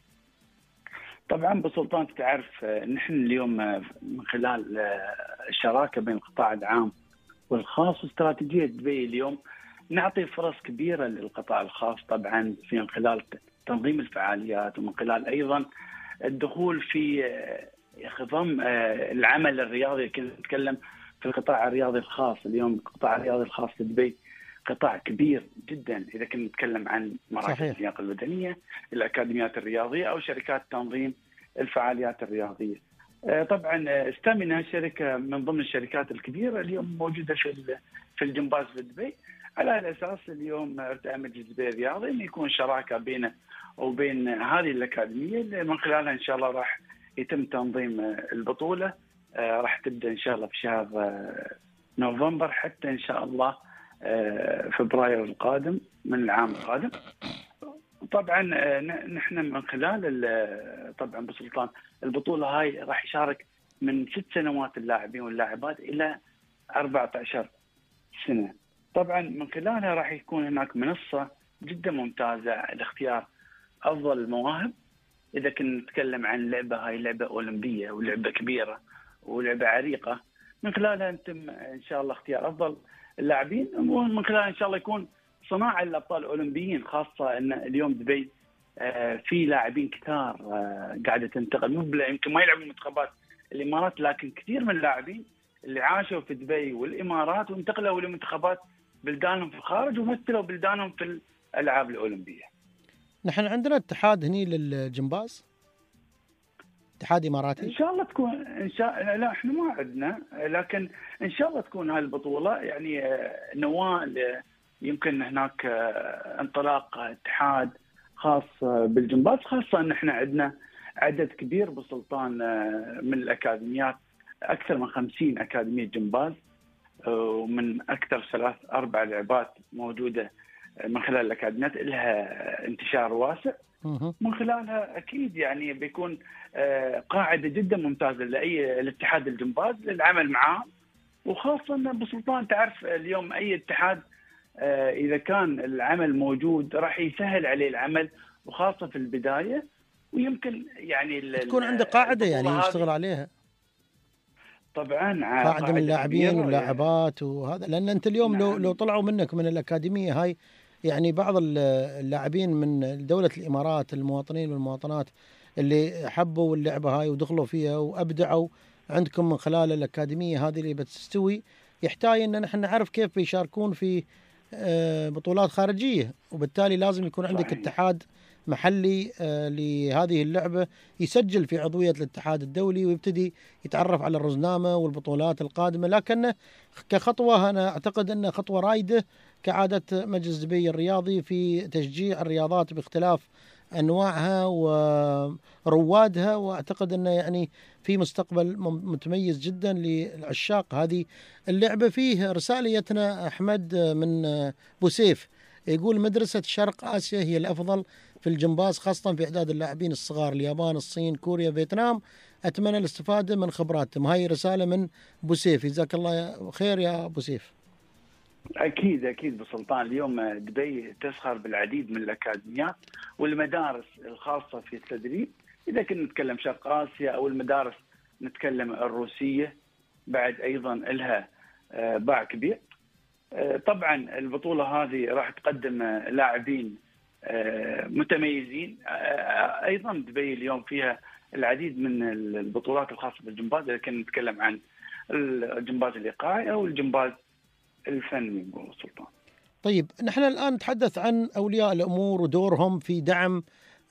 طبعا بسلطان تعرف نحن اليوم من خلال الشراكة بين القطاع العام والخاص واستراتيجية دبي اليوم نعطي فرص كبيرة للقطاع الخاص، طبعا من خلال تنظيم الفعاليات ومن خلال أيضا الدخول في خضم العمل الرياضي. كنا نتكلم في القطاع الرياضي الخاص، اليوم القطاع الرياضي الخاص في دبي قطاع كبير جدا إذا كنا نتكلم عن مراكز اللياقة البدنية، الأكاديميات الرياضية أو شركات تنظيم الفعاليات الرياضية. طبعا ستامينا شركة من ضمن الشركات الكبيرة اليوم موجودة في الجمباز في دبي. على الأساس اليوم ارتأى مجلس دبي الرياضي أن يكون شراكة بينه وبين هذه الأكاديمية اللي من خلالها إن شاء الله راح يتم تنظيم البطولة. راح تبدأ إن شاء الله في شهر نوفمبر حتى إن شاء الله فبراير القادم من العام القادم. طبعا نحن من خلال طبعا بسلطان البطولة هاي راح يشارك من 6 سنوات اللاعبين واللاعبات إلى 14 سنة. طبعا من خلالها راح يكون هناك منصة جدا ممتازة لاختيار افضل المواهب. اذا كنا نتكلم عن لعبه، هاي لعبه اولمبيه ولعبه كبيره ولعبه عريقه، من خلالها يتم ان شاء الله اختيار افضل اللاعبين، ومن خلالها ان شاء الله يكون صناعه الابطال الاولمبيين، خاصه ان اليوم دبي في لاعبين كثار قاعده تنتقل، يمكن ما يلعبوا منتخبات الامارات، لكن كثير من اللاعبين اللي عاشوا في دبي والامارات وانتقلوا لمنتخبات بلدانهم في الخارج ومثلوا بلدانهم في الالعاب الاولمبيه. نحن عندنا اتحاد هني للجمباز، اتحاد اماراتي. ان شاء الله تكون لا احنا ما عندنا، لكن ان شاء الله تكون هاي البطوله يعني نواه، يمكن هناك انطلاق اتحاد خاص بالجمباز، خاصه ان احنا عندنا عدد كبير بسلطان من الاكاديميات، اكثر من 50 اكاديميه جمباز، ومن اكثر 3-4 لعبات موجوده من خلال الاكاديميات لها انتشار واسع. من خلالها اكيد يعني بيكون قاعده جدا ممتازه لاي الاتحاد الجمباز للعمل معاه، وخاصه ان بسلطان تعرف اليوم اي اتحاد اذا كان العمل موجود راح يسهل عليه العمل، وخاصه في البدايه، ويمكن يعني تكون عنده قاعده يعني يشتغل عليها. طبعا قاعده من اللاعبين واللاعبات وهذا، لان انت اليوم لو طلعوا منك من الاكاديميه هاي، يعني بعض اللاعبين من دولة الإمارات، المواطنين والمواطنات اللي حبوا اللعبة هاي ودخلوا فيها وأبدعوا عندكم من خلال الأكاديمية هذه اللي بتستوي، يحتاج أن نحن نعرف كيف بيشاركون في بطولات خارجية، وبالتالي لازم يكون عندك اتحاد محلي لهذه اللعبة يسجل في عضوية الاتحاد الدولي ويبتدي يتعرف على الرزنامة والبطولات القادمة. لكن كخطوة أنا أعتقد أنها خطوة رايدة كعادة مجلس دبي الرياضي في تشجيع الرياضات باختلاف أنواعها وروادها، وأعتقد أنه يعني في مستقبل متميز جدا للعشاق هذه اللعبة. فيه رسالتنا أحمد من بوسيف يقول مدرسة شرق آسيا هي الأفضل في الجمباز، خاصة في إعداد اللاعبين الصغار، اليابان، الصين، كوريا، فيتنام، أتمنى الاستفادة من خبراتهم. هاي رسالة من بوسيف، جزاك الله خير يا بوسيف. أكيد بسلطان، اليوم دبي تسخر بالعديد من الأكاديميات والمدارس الخاصة في التدريب، إذا كنا نتكلم شرق آسيا أو المدارس نتكلم الروسية بعد أيضا لها باع كبير. طبعا البطولة هذه راح تقدم لاعبين متميزين. أيضا دبي اليوم فيها العديد من البطولات الخاصة بالجمباز، إذا كنا نتكلم عن الجمباز الإيقاعي أو الجمباز الفني سلطان. طيب نحن الآن نتحدث عن أولياء الأمور ودورهم في دعم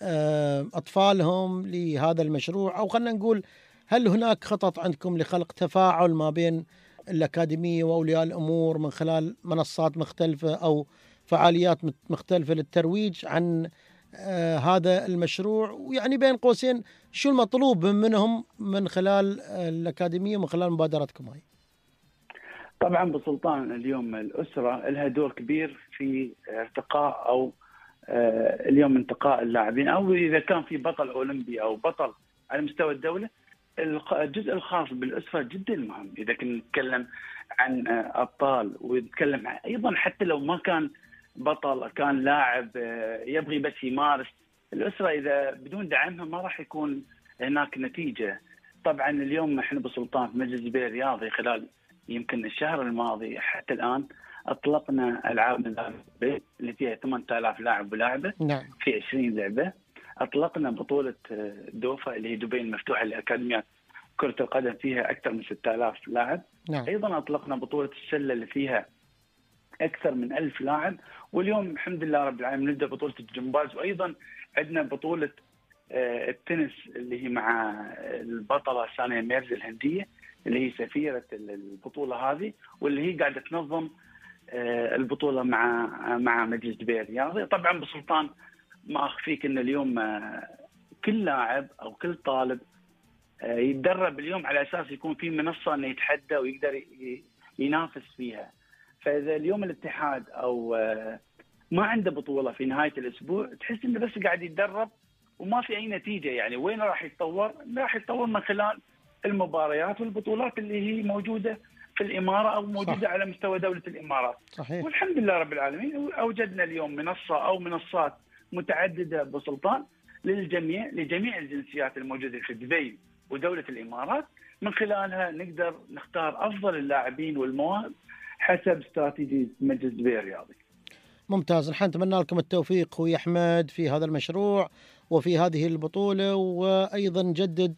أطفالهم لهذا المشروع، أو خلنا نقول هل هناك خطط عندكم لخلق تفاعل ما بين الأكاديمية وأولياء الأمور من خلال منصات مختلفة أو فعاليات مختلفة للترويج عن هذا المشروع؟ ويعني بين قوسين شو المطلوب منهم من خلال الأكاديمية ومن خلال مبادرتكم هاي؟ طبعا بسلطان اليوم الأسرة لها دور كبير في ارتقاء أو اليوم انتقاء اللاعبين، أو إذا كان في بطل أولمبي أو بطل على مستوى الدولة، الجزء الخاص بالأسرة جدا مهم. إذا كنا نتكلم عن أبطال ونتكلم أيضا حتى لو ما كان بطل، كان لاعب يبغي بس يمارس، الأسرة إذا بدون دعمها ما راح يكون هناك نتيجة. طبعا اليوم احنا بسلطان في مجلس دبي الرياضي خلال يمكن الشهر الماضي حتى الآن أطلقنا ألعاب دبي اللي فيها 8000 لاعب ولاعبة. نعم. في 20 لعبة. أطلقنا بطولة دوفا اللي هي دبي المفتوحة لأكاديميات كرة القدم فيها أكثر من 6000 لاعب. نعم. أيضا أطلقنا بطولة السلة اللي فيها أكثر من 1000 لاعب. واليوم الحمد لله رب العالمين نبدأ بطولة الجمباز، وأيضا عندنا بطولة التنس اللي هي مع البطلة سانيا ميرزي الهندية اللي هي سفيرة البطولة هذه، واللي هي قاعدة تنظم البطولة مع مجلس دبي الرياضي. طبعا بسلطان ما أخفيك أن اليوم كل لاعب أو كل طالب يتدرب اليوم على أساس يكون في منصة أنه يتحدى ويقدر ينافس فيها. فإذا اليوم الاتحاد أو ما عنده بطولة في نهاية الأسبوع، تحس أنه بس قاعد يتدرب وما في أي نتيجة. يعني وين راح يتطور؟ راح يتطور من خلال المباريات والبطولات اللي هي موجودة في الإمارة أو موجودة على مستوى دولة الإمارات. صحيح. والحمد لله رب العالمين أوجدنا اليوم منصة أو منصات متعدده ابو سلطان لجميع الجنسيات الموجوده في دبي ودوله الامارات، من خلالها نقدر نختار افضل اللاعبين والمواهب حسب استراتيجيه مجلس دبي الرياضي. ممتاز. نحن نتمنى لكم التوفيق اخوي احمد في هذا المشروع وفي هذه البطوله، وايضا جدد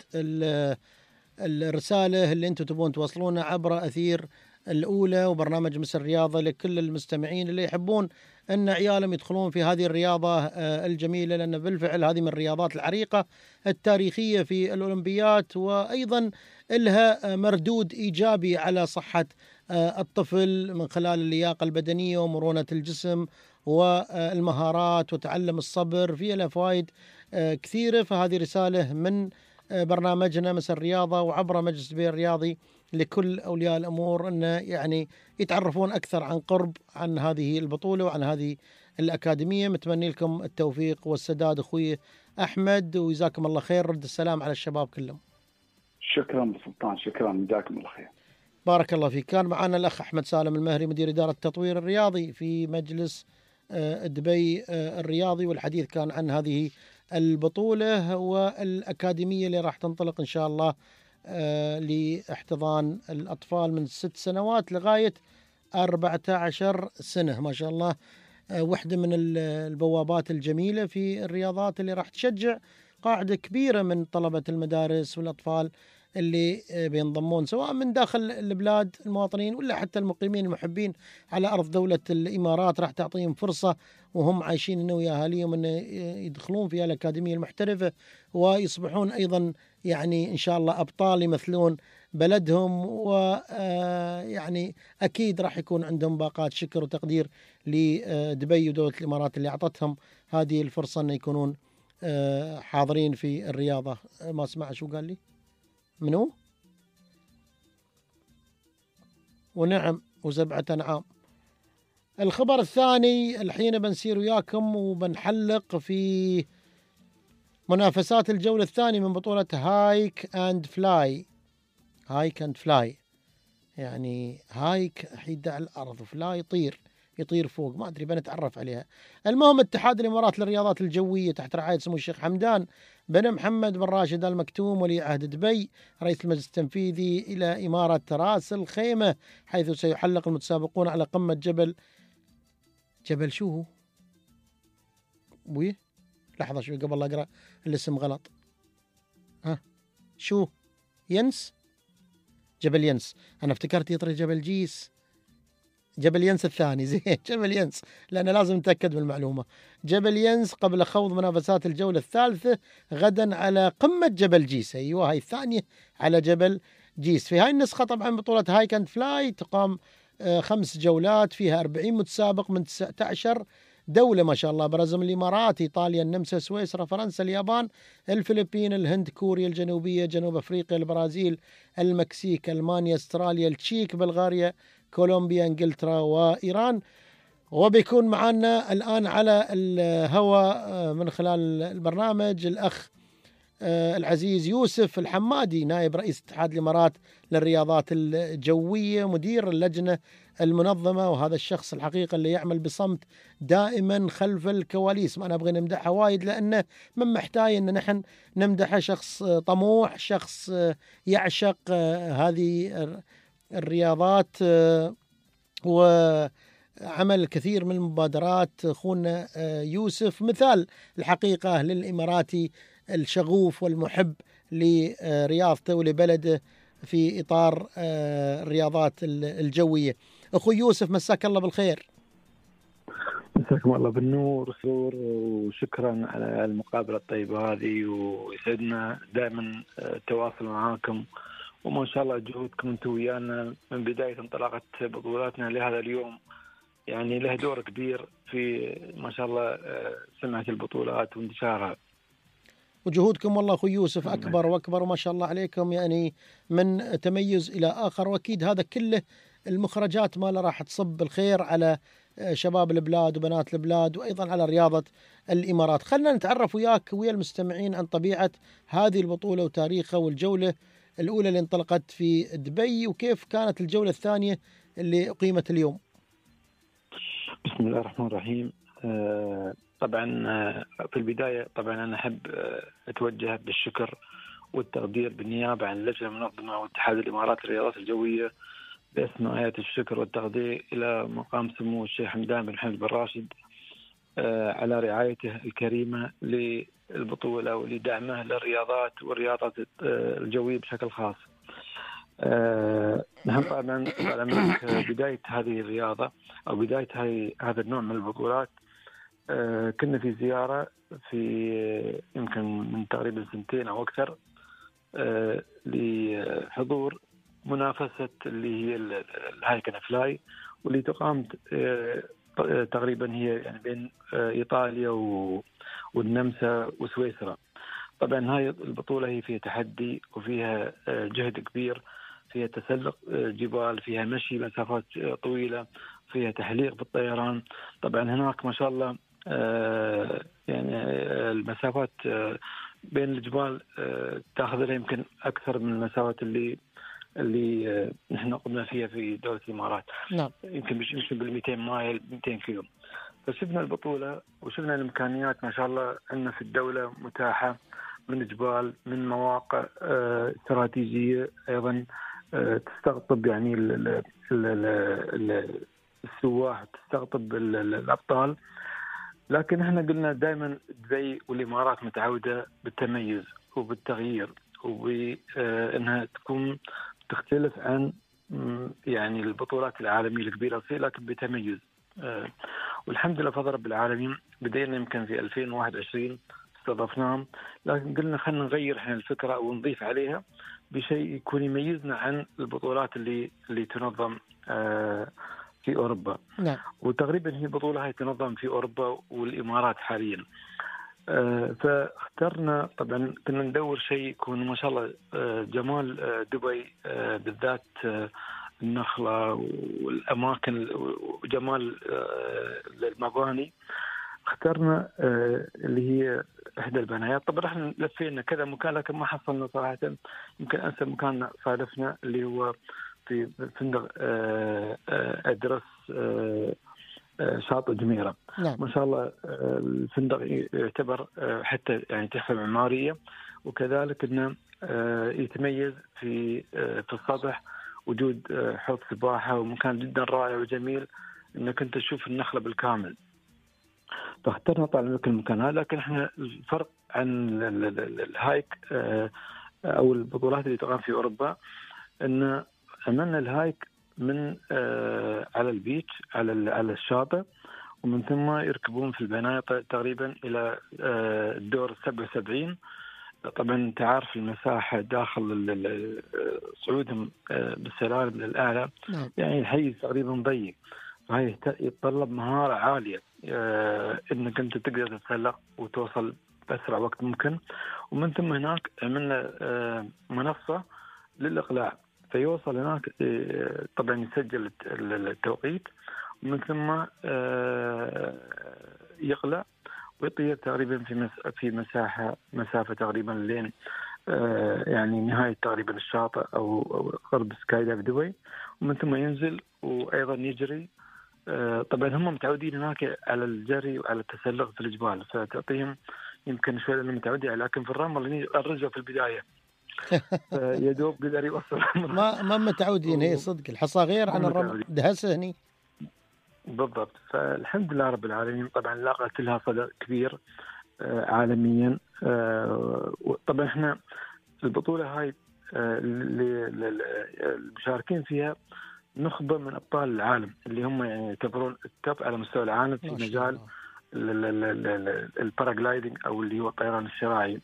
الرساله اللي انتم تبون توصلونها عبر اثير الاولى وبرنامج مصر الرياضه لكل المستمعين اللي يحبون ان عيالهم يدخلون في هذه الرياضه الجميله، لان بالفعل هذه من الرياضات العريقه التاريخيه في الاولمبيات، وايضا لها مردود ايجابي على صحه الطفل من خلال اللياقه البدنيه ومرونه الجسم والمهارات وتعلم الصبر، فيها له فوائد كثيره. فهذه رساله من برنامجنا مصر الرياضه وعبر مجلس دبي الرياضي لكل اولياء الامور انه يعني يتعرفون اكثر عن قرب عن هذه البطوله وعن هذه الاكاديميه. متمني لكم التوفيق والسداد اخوي احمد، وجزاكم الله خير. رد السلام على الشباب كلهم. شكرا ابو سلطان، شكرا، جزاكم الله خير. بارك الله فيك. كان معنا الاخ احمد سالم المهري مدير اداره التطوير الرياضي في مجلس دبي الرياضي، والحديث كان عن هذه البطوله والاكاديميه اللي راح تنطلق ان شاء الله لاحتضان الأطفال من 6 سنوات لغاية 14 سنة. ما شاء الله واحدة من البوابات الجميلة في الرياضات اللي راح تشجع قاعدة كبيرة من طلبة المدارس والأطفال اللي بينضمون سواء من داخل البلاد المواطنين ولا حتى المقيمين المحبين على أرض دولة الإمارات. راح تعطيهم فرصة وهم عايشين إنه ويا أهاليهم إنه يدخلون في الأكاديمية المحترفة ويصبحون أيضا يعني إن شاء الله أبطال يمثلون بلدهم، ويعني أكيد راح يكون عندهم باقات شكر وتقدير لدبي ودولة الإمارات اللي أعطتهم هذه الفرصة أن يكونون حاضرين في الرياضة. ما اسمع شو قال لي منو؟ ونعم و7 أنعام. الخبر الثاني الحين بنسير وياكم وبنحلق في منافسات الجولة الثانية من بطولة هايك أند فلاي. هايك أند فلاي يعني هايك يحيد على الأرض وفلاي يطير فوق، ما أدري بنتعرف عليها. المهم اتحاد الإمارات للرياضات الجوية تحت رعاية سمو الشيخ حمدان بن محمد بن راشد آل مكتوم ولي عهد دبي رئيس المجلس التنفيذي إلى إمارة راس الخيمة، حيث سيحلق المتسابقون على قمة جبل شو هو؟ بوي لحظة شوي قبل لا أقرأ الاسم غلط. شو ينس؟ جبل ينس. أنا افتكرت يطري جبل جيس. جبل ينس الثاني زين جبل ينس، لأن لازم نتأكد من المعلومة. جبل ينس قبل خوض منافسات الجولة الثالثة غدا على قمة جبل جيس. أيوة هاي الثانية على جبل جيس. في هاي النسخة طبعا بطولة هايك أند فلاي تقام 5 جولات فيها 40 متسابق من 19 دولة ما شاء الله، برزم الإمارات، إيطاليا، النمسا، سويسرا، فرنسا، اليابان، الفلبين، الهند، كوريا الجنوبية، جنوب أفريقيا، البرازيل، المكسيك، ألمانيا، استراليا، التشيك، بلغاريا، كولومبيا، انجلترا وإيران. وبيكون معنا الآن على الهواء من خلال البرنامج الأخ العزيز يوسف الحمادي نائب رئيس اتحاد الإمارات للرياضات الجوية مدير اللجنة المنظمة، وهذا الشخص الحقيقة اللي يعمل بصمت دائما خلف الكواليس. ما أنا أبغى نمدحه وايد لأنه من محتاج أن نحن نمدحه، شخص طموح، شخص يعشق هذه الرياضات وعمل الكثير من المبادرات. أخونا يوسف مثال الحقيقة للإماراتي الشغوف والمحب لرياضته ولبلده في إطار الرياضات الجوية. أخوي يوسف مساك الله بالخير. مساكم الله بالنور وشكرا على المقابلة الطيبة هذه، ويسعدنا دائما التواصل معاكم، وما شاء الله جهودكم انتم ويانا من بداية انطلاقة بطولاتنا لهذا اليوم يعني له دور كبير في ما شاء الله سمعة البطولات وانتشارها. وجهودكم والله أخوي يوسف أكبر وأكبر وما شاء الله عليكم، يعني من تميز إلى آخر، وأكيد هذا كله المخرجات ما راح تصب الخير على شباب البلاد وبنات البلاد وأيضا على رياضة الإمارات. خلنا نتعرف وياك ويا المستمعين عن طبيعة هذه البطولة وتاريخها والجولة الأولى اللي انطلقت في دبي، وكيف كانت الجولة الثانية اللي أقيمت اليوم. بسم الله الرحمن الرحيم. طبعا في البداية طبعا أنا أحب أتوجه بالشكر والتقدير بالنيابة عن اللجنة المنظمة واتحاد الإمارات للرياضات الجوية باسم آيات الشكر والتقدير إلى مقام سمو الشيخ حمدان بن حمد بن راشد على رعايته الكريمة للبطولة ولدعمه للرياضات والرياضات الجوية بشكل خاص. نحن طبعا بداية هذه الرياضة أو بداية هذا النوع من البطولات كنا في زيارة في يمكن من تقريبا 2 أو أكثر لحضور منافسة اللي هي الهايكن فلاي واللي تقام تقريبا هي يعني بين إيطاليا والنمسا وسويسرا. طبعا هاي البطولة هي فيها تحدي وفيها جهد كبير، فيها تسلق جبال، فيها مشي مسافات طويلة، فيها تحليق بالطيران. طبعا هناك ما شاء الله يعني المسافات بين الجبال تأخذ لها يمكن أكثر من المسافات اللي نحن قمنا فيها في دولة الإمارات. نعم. يمكن بال200 مايل 200 كيلو. فشفنا البطولة وشفنا الإمكانيات ما شاء الله عندنا في الدولة متاحة من جبال، من مواقع استراتيجية أيضا تستقطب يعني السواح، تستقطب الأبطال. لكن احنا قلنا دائما دبي والإمارات متعودة بالتميز وبالتغيير وبأنها تكون تختلف عن يعني البطولات العالمية الكبيرة تصير لكن بتميز. والحمد لله فضل رب العالمين بدينا يمكن في 2021 استضفناهم، لكن قلنا خلينا نغير احنا الفكرة ونضيف عليها بشيء يكون يميزنا عن البطولات اللي تنظم في أوروبا. نعم. وتقريبا هي البطولة هاي تنظم في أوروبا والإمارات حاليا. فاخترنا طبعا كنا ندور شيء يكون ما شاء الله جمال دبي بالذات النخلة والأماكن وجمال المباني. اخترنا اللي هي إحدى البنايات. طبعا احنا لفينا كذا مكان لكن ما حصلنا صراحة. يمكن أنسب مكان صادفنا اللي هو في فندق أدرس شاطئ جميرة. نعم. ما شاء الله الفندق يعتبر حتى يعني تحفة معمارية، وكذلك انه يتميز في السطح وجود حوض سباحة ومكان جدا رائع وجميل انك انت تشوف النخلة بالكامل. فاخترنا طبعا كل المكان هذا. لكن احنا الفرق عن الهايك او البطولات اللي تقام في اوروبا ان عملنا الهايك من على البيتش على الشاطئ، ومن ثم يركبون في البناية تقريبا إلى الدور 77. طبعا انت عارف المساحة داخل صعودهم بالسلالم للأعلى. نعم. يعني الحيز تقريبا ضيق، فهي يتطلب مهارة عالية انك انت تقدر تتسلق وتوصل بأسرع وقت ممكن. ومن ثم هناك عملنا منصة للإقلاع، فيوصل هناك طبعا يسجل التوقيت ومن ثم يقلع ويطير تقريبا في مسافة تقريبا لين يعني نهاية تقريبا الشاطئ أو غرب سكاي دايف دبي، ومن ثم ينزل وأيضا يجري. طبعا هم متعودين هناك على الجري وعلى التسلق في الجبال، فتعطيهم يمكن شوية لأنهم متعودين. لكن في الرمل الرجل في البداية يدوب قدر يوصل. ما متعودين. هي صدق الحصاغير عن الرمل دهسه هني. بالضبط. فالحمد لله رب العالمين طبعا لاقت لها صدى كبير عالميا. طبعا احنا البطولة هاي المشاركين فيها نخبة من أبطال العالم اللي هم يعني يعتبرون التوب على مستوى العالم في مجال الباراجلايدنج أو اللي هو الطيران الشراعي.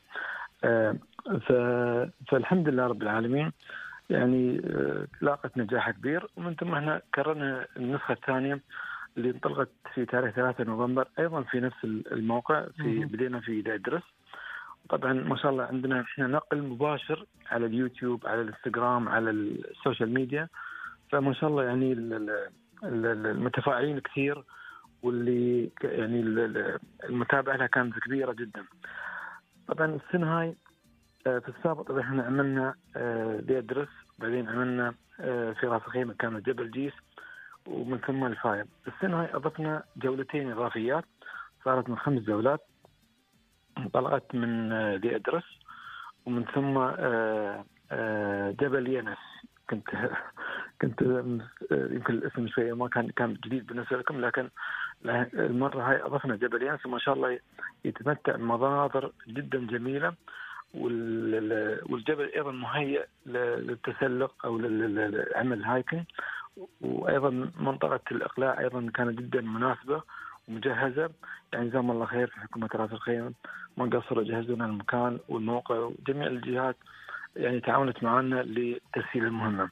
فالحمد لله رب العالمين يعني لاقت نجاح كبير. ومن ثم احنا كررنا النسخة الثانية اللي انطلقت في تاريخ 3 نوفمبر أيضا في نفس الموقع بدينا في أدرس. طبعا ما شاء الله عندنا احنا نقل مباشر على اليوتيوب، على الانستغرام، على السوشيال ميديا. فما شاء الله يعني المتفاعلين كثير، واللي يعني المتابعة لها كانت كبيرة جدا. طبعا السنة هاي في السابق طبعا احنا عملنا ليدرس، بعدين عملنا في راس الخيمة كان جبل جيس، ومن ثم الفايم. السنة هاي أضفنا جولتين إضافيات. صارت من 5 جولات. انطلقت من ذي أدرس، ومن ثم جبل ينس. كنت يمكن الاسم شوية ما كان جديد بالنسبة لكم، لكن المرة هاي أضفنا جبل ينس، وما شاء الله يتمتع بمناظر جدا جميلة، والجبل أيضا مهيئ للتسلق أو للعمل هايكنج. وأيضا منطقة الإقلاع أيضا كانت جدا مناسبة ومجهزة. يعني جزاهم الله خير في حكومة راس الخيمة، ما قصروا يجهزون المكان والموقع، وجميع الجهات يعني تعاونت معنا لتسهيل المهمة.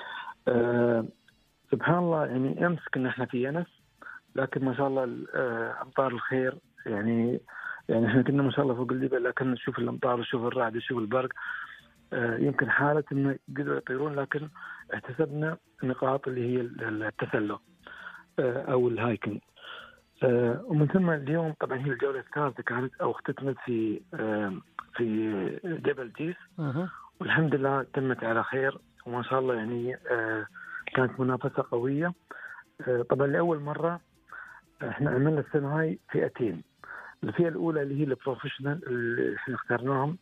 سبحان الله، يعني أمس كنا احنا في ينس، لكن ما شاء الله أمطار الخير. يعني احنا كنا ما شاء الله فوق الجبل، لكن نشوف الأمطار ونشوف الرعد ونشوف البرق. يمكن حالة إنه قدروا يطيرون، لكن احتسبنا نقاط اللي هي التسلق أو الهايكنج. ومن ثم اليوم طبعا هي الجولة الثالثة كانت أو اختتمت في جبل جيس، والحمد لله تمت على خير وما شاء الله. يعني كانت منافسة قوية. طبعا لأول مرة احنا عملنا السنة هاي فئتين. الفئة الأولى اللي هي البروفيشنال اللي احنا اخترناهم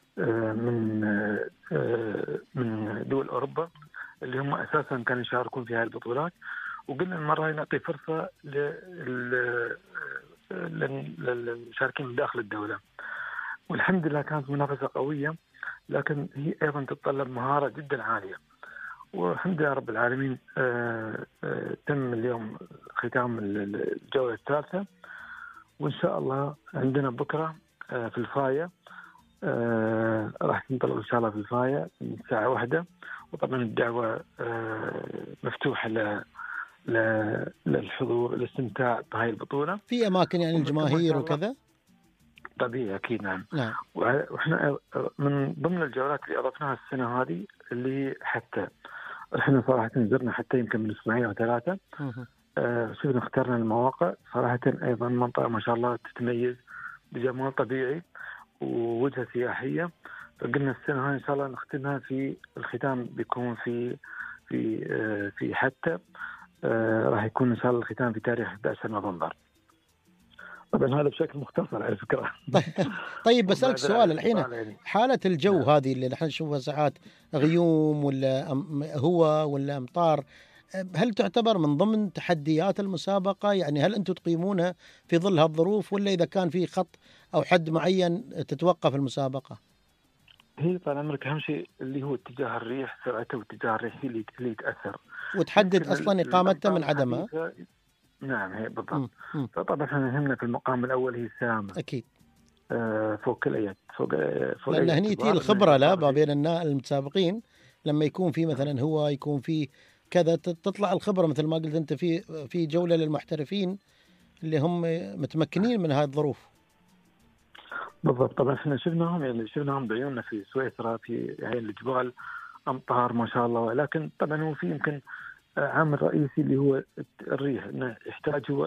من دول أوروبا، اللي هم أساسا كانوا يشاركون في هذه البطولات، وقلنا المرة هاي نعطي فرصة للمشاركين من داخل الدولة. والحمد لله كانت منافسة قوية، لكن هي أيضا تتطلب مهارة جدا عالية. والحمد لله رب العالمين تم اليوم ختام الجولة الثالثة، وإن شاء الله عندنا بكرة في الفاية راح تنطلق إن شاء الله في الفاية من الساعة 1. وطبعا الدعوة مفتوحة للحضور الاستمتاع بهاي البطولة في أماكن يعني الجماهير وكذا. طبيعي أكيد نعم. وإحنا من ضمن الجولات اللي أضفناها السنة هذه اللي حتى إحنا صراحة زرنا حتى يمكن من 2 أو 3 شفنا اخترنا المواقع صراحة. أيضا منطقة ما شاء الله تتميز بجمال طبيعي ووجهة سياحية. فقلنا السنة هاي إن شاء الله نختمها في الختام بيكون في حتى راح يكون إن شاء الله الختام في تاريخ 11 نوفمبر. طبعا هذا بشكل مختصر على فكرة. طيب بسألك سؤال الحين، حالة الجو هذه اللي نحن نشوفها ساعات غيوم ولا هواء ولا أمطار، هل تعتبر من ضمن تحديات المسابقة؟ يعني هل أنتم تقيمونها في ظل هالظروف، ولا إذا كان في خط أو حد معين تتوقف المسابقة؟ هي طال عمرك أهم شيء اللي هو اتجاه الريح، سرعته واتجاه الريح هي اللي يتأثر وتحدد أصلا إقامتها من عدمها. نعم هي بالضبط. فطبعا احنا يهمنا في المقام الأول هي السلامة أكيد فوق كل أي لأن هني تي الخبرة لا بين المتسابقين. لما يكون في مثلا هو يكون في كذا تطلع الخبرة مثل ما قلت أنت في جولة للمحترفين اللي هم متمكنين من هذه الظروف. بالضبط. طبعا احنا شفناهم بعيوننا في سويسرا في هاي الجبال أمطار ما شاء الله، لكن طبعا هو في يمكن عامل رئيسي اللي هو الريح، انه يحتاج هو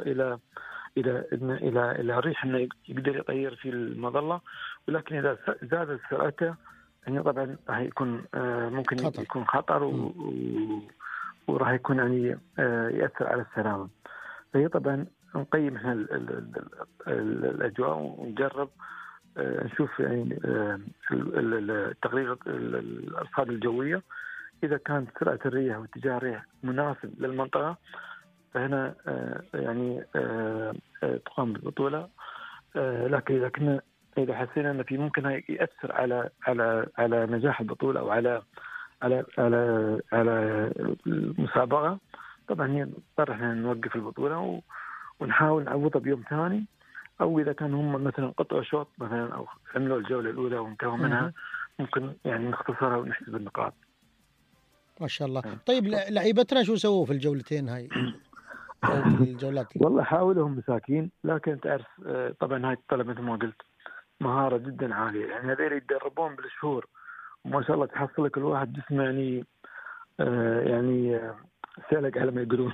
الى ريح انه يقدر يطير في المظله. ولكن اذا زادت سرعته يعني طبعا راح يكون ممكن خطر. يكون خطر وراح يكون يعني ياثر على السلامه. فهي طبعا نقيم احنا الاجواء ونجرب نشوف يعني تقرير الارصاد الجويه. إذا كانت سرعة الريح واتجاه الريح مناسب للمنطقة فهنا يعني تقام بالبطولة. لكن إذا حسينا أن في ممكن يأثر على نجاح البطولة أو على المسابقة، طبعا نضطر احنا نوقف البطولة ونحاول نعوضها بيوم ثاني. أو إذا كان هم مثلا قطعوا شوط مثلا أو عملوا الجولة الأولى وانتهوا منها ممكن يعني نختصرها ونحسب النقاط. ما شاء الله. طيب لعيبتنا شو سووا في الجولتين هاي أو في الجولات؟ والله حاولهم مساكين، لكن تعرف طبعا هاي الطلبة مثل ما قلت مهارة جدا عالية. يعني هذول يتدربون بالشهور وما شاء الله تحصل لك الواحد جسمه يعني سالك على ما يقولون.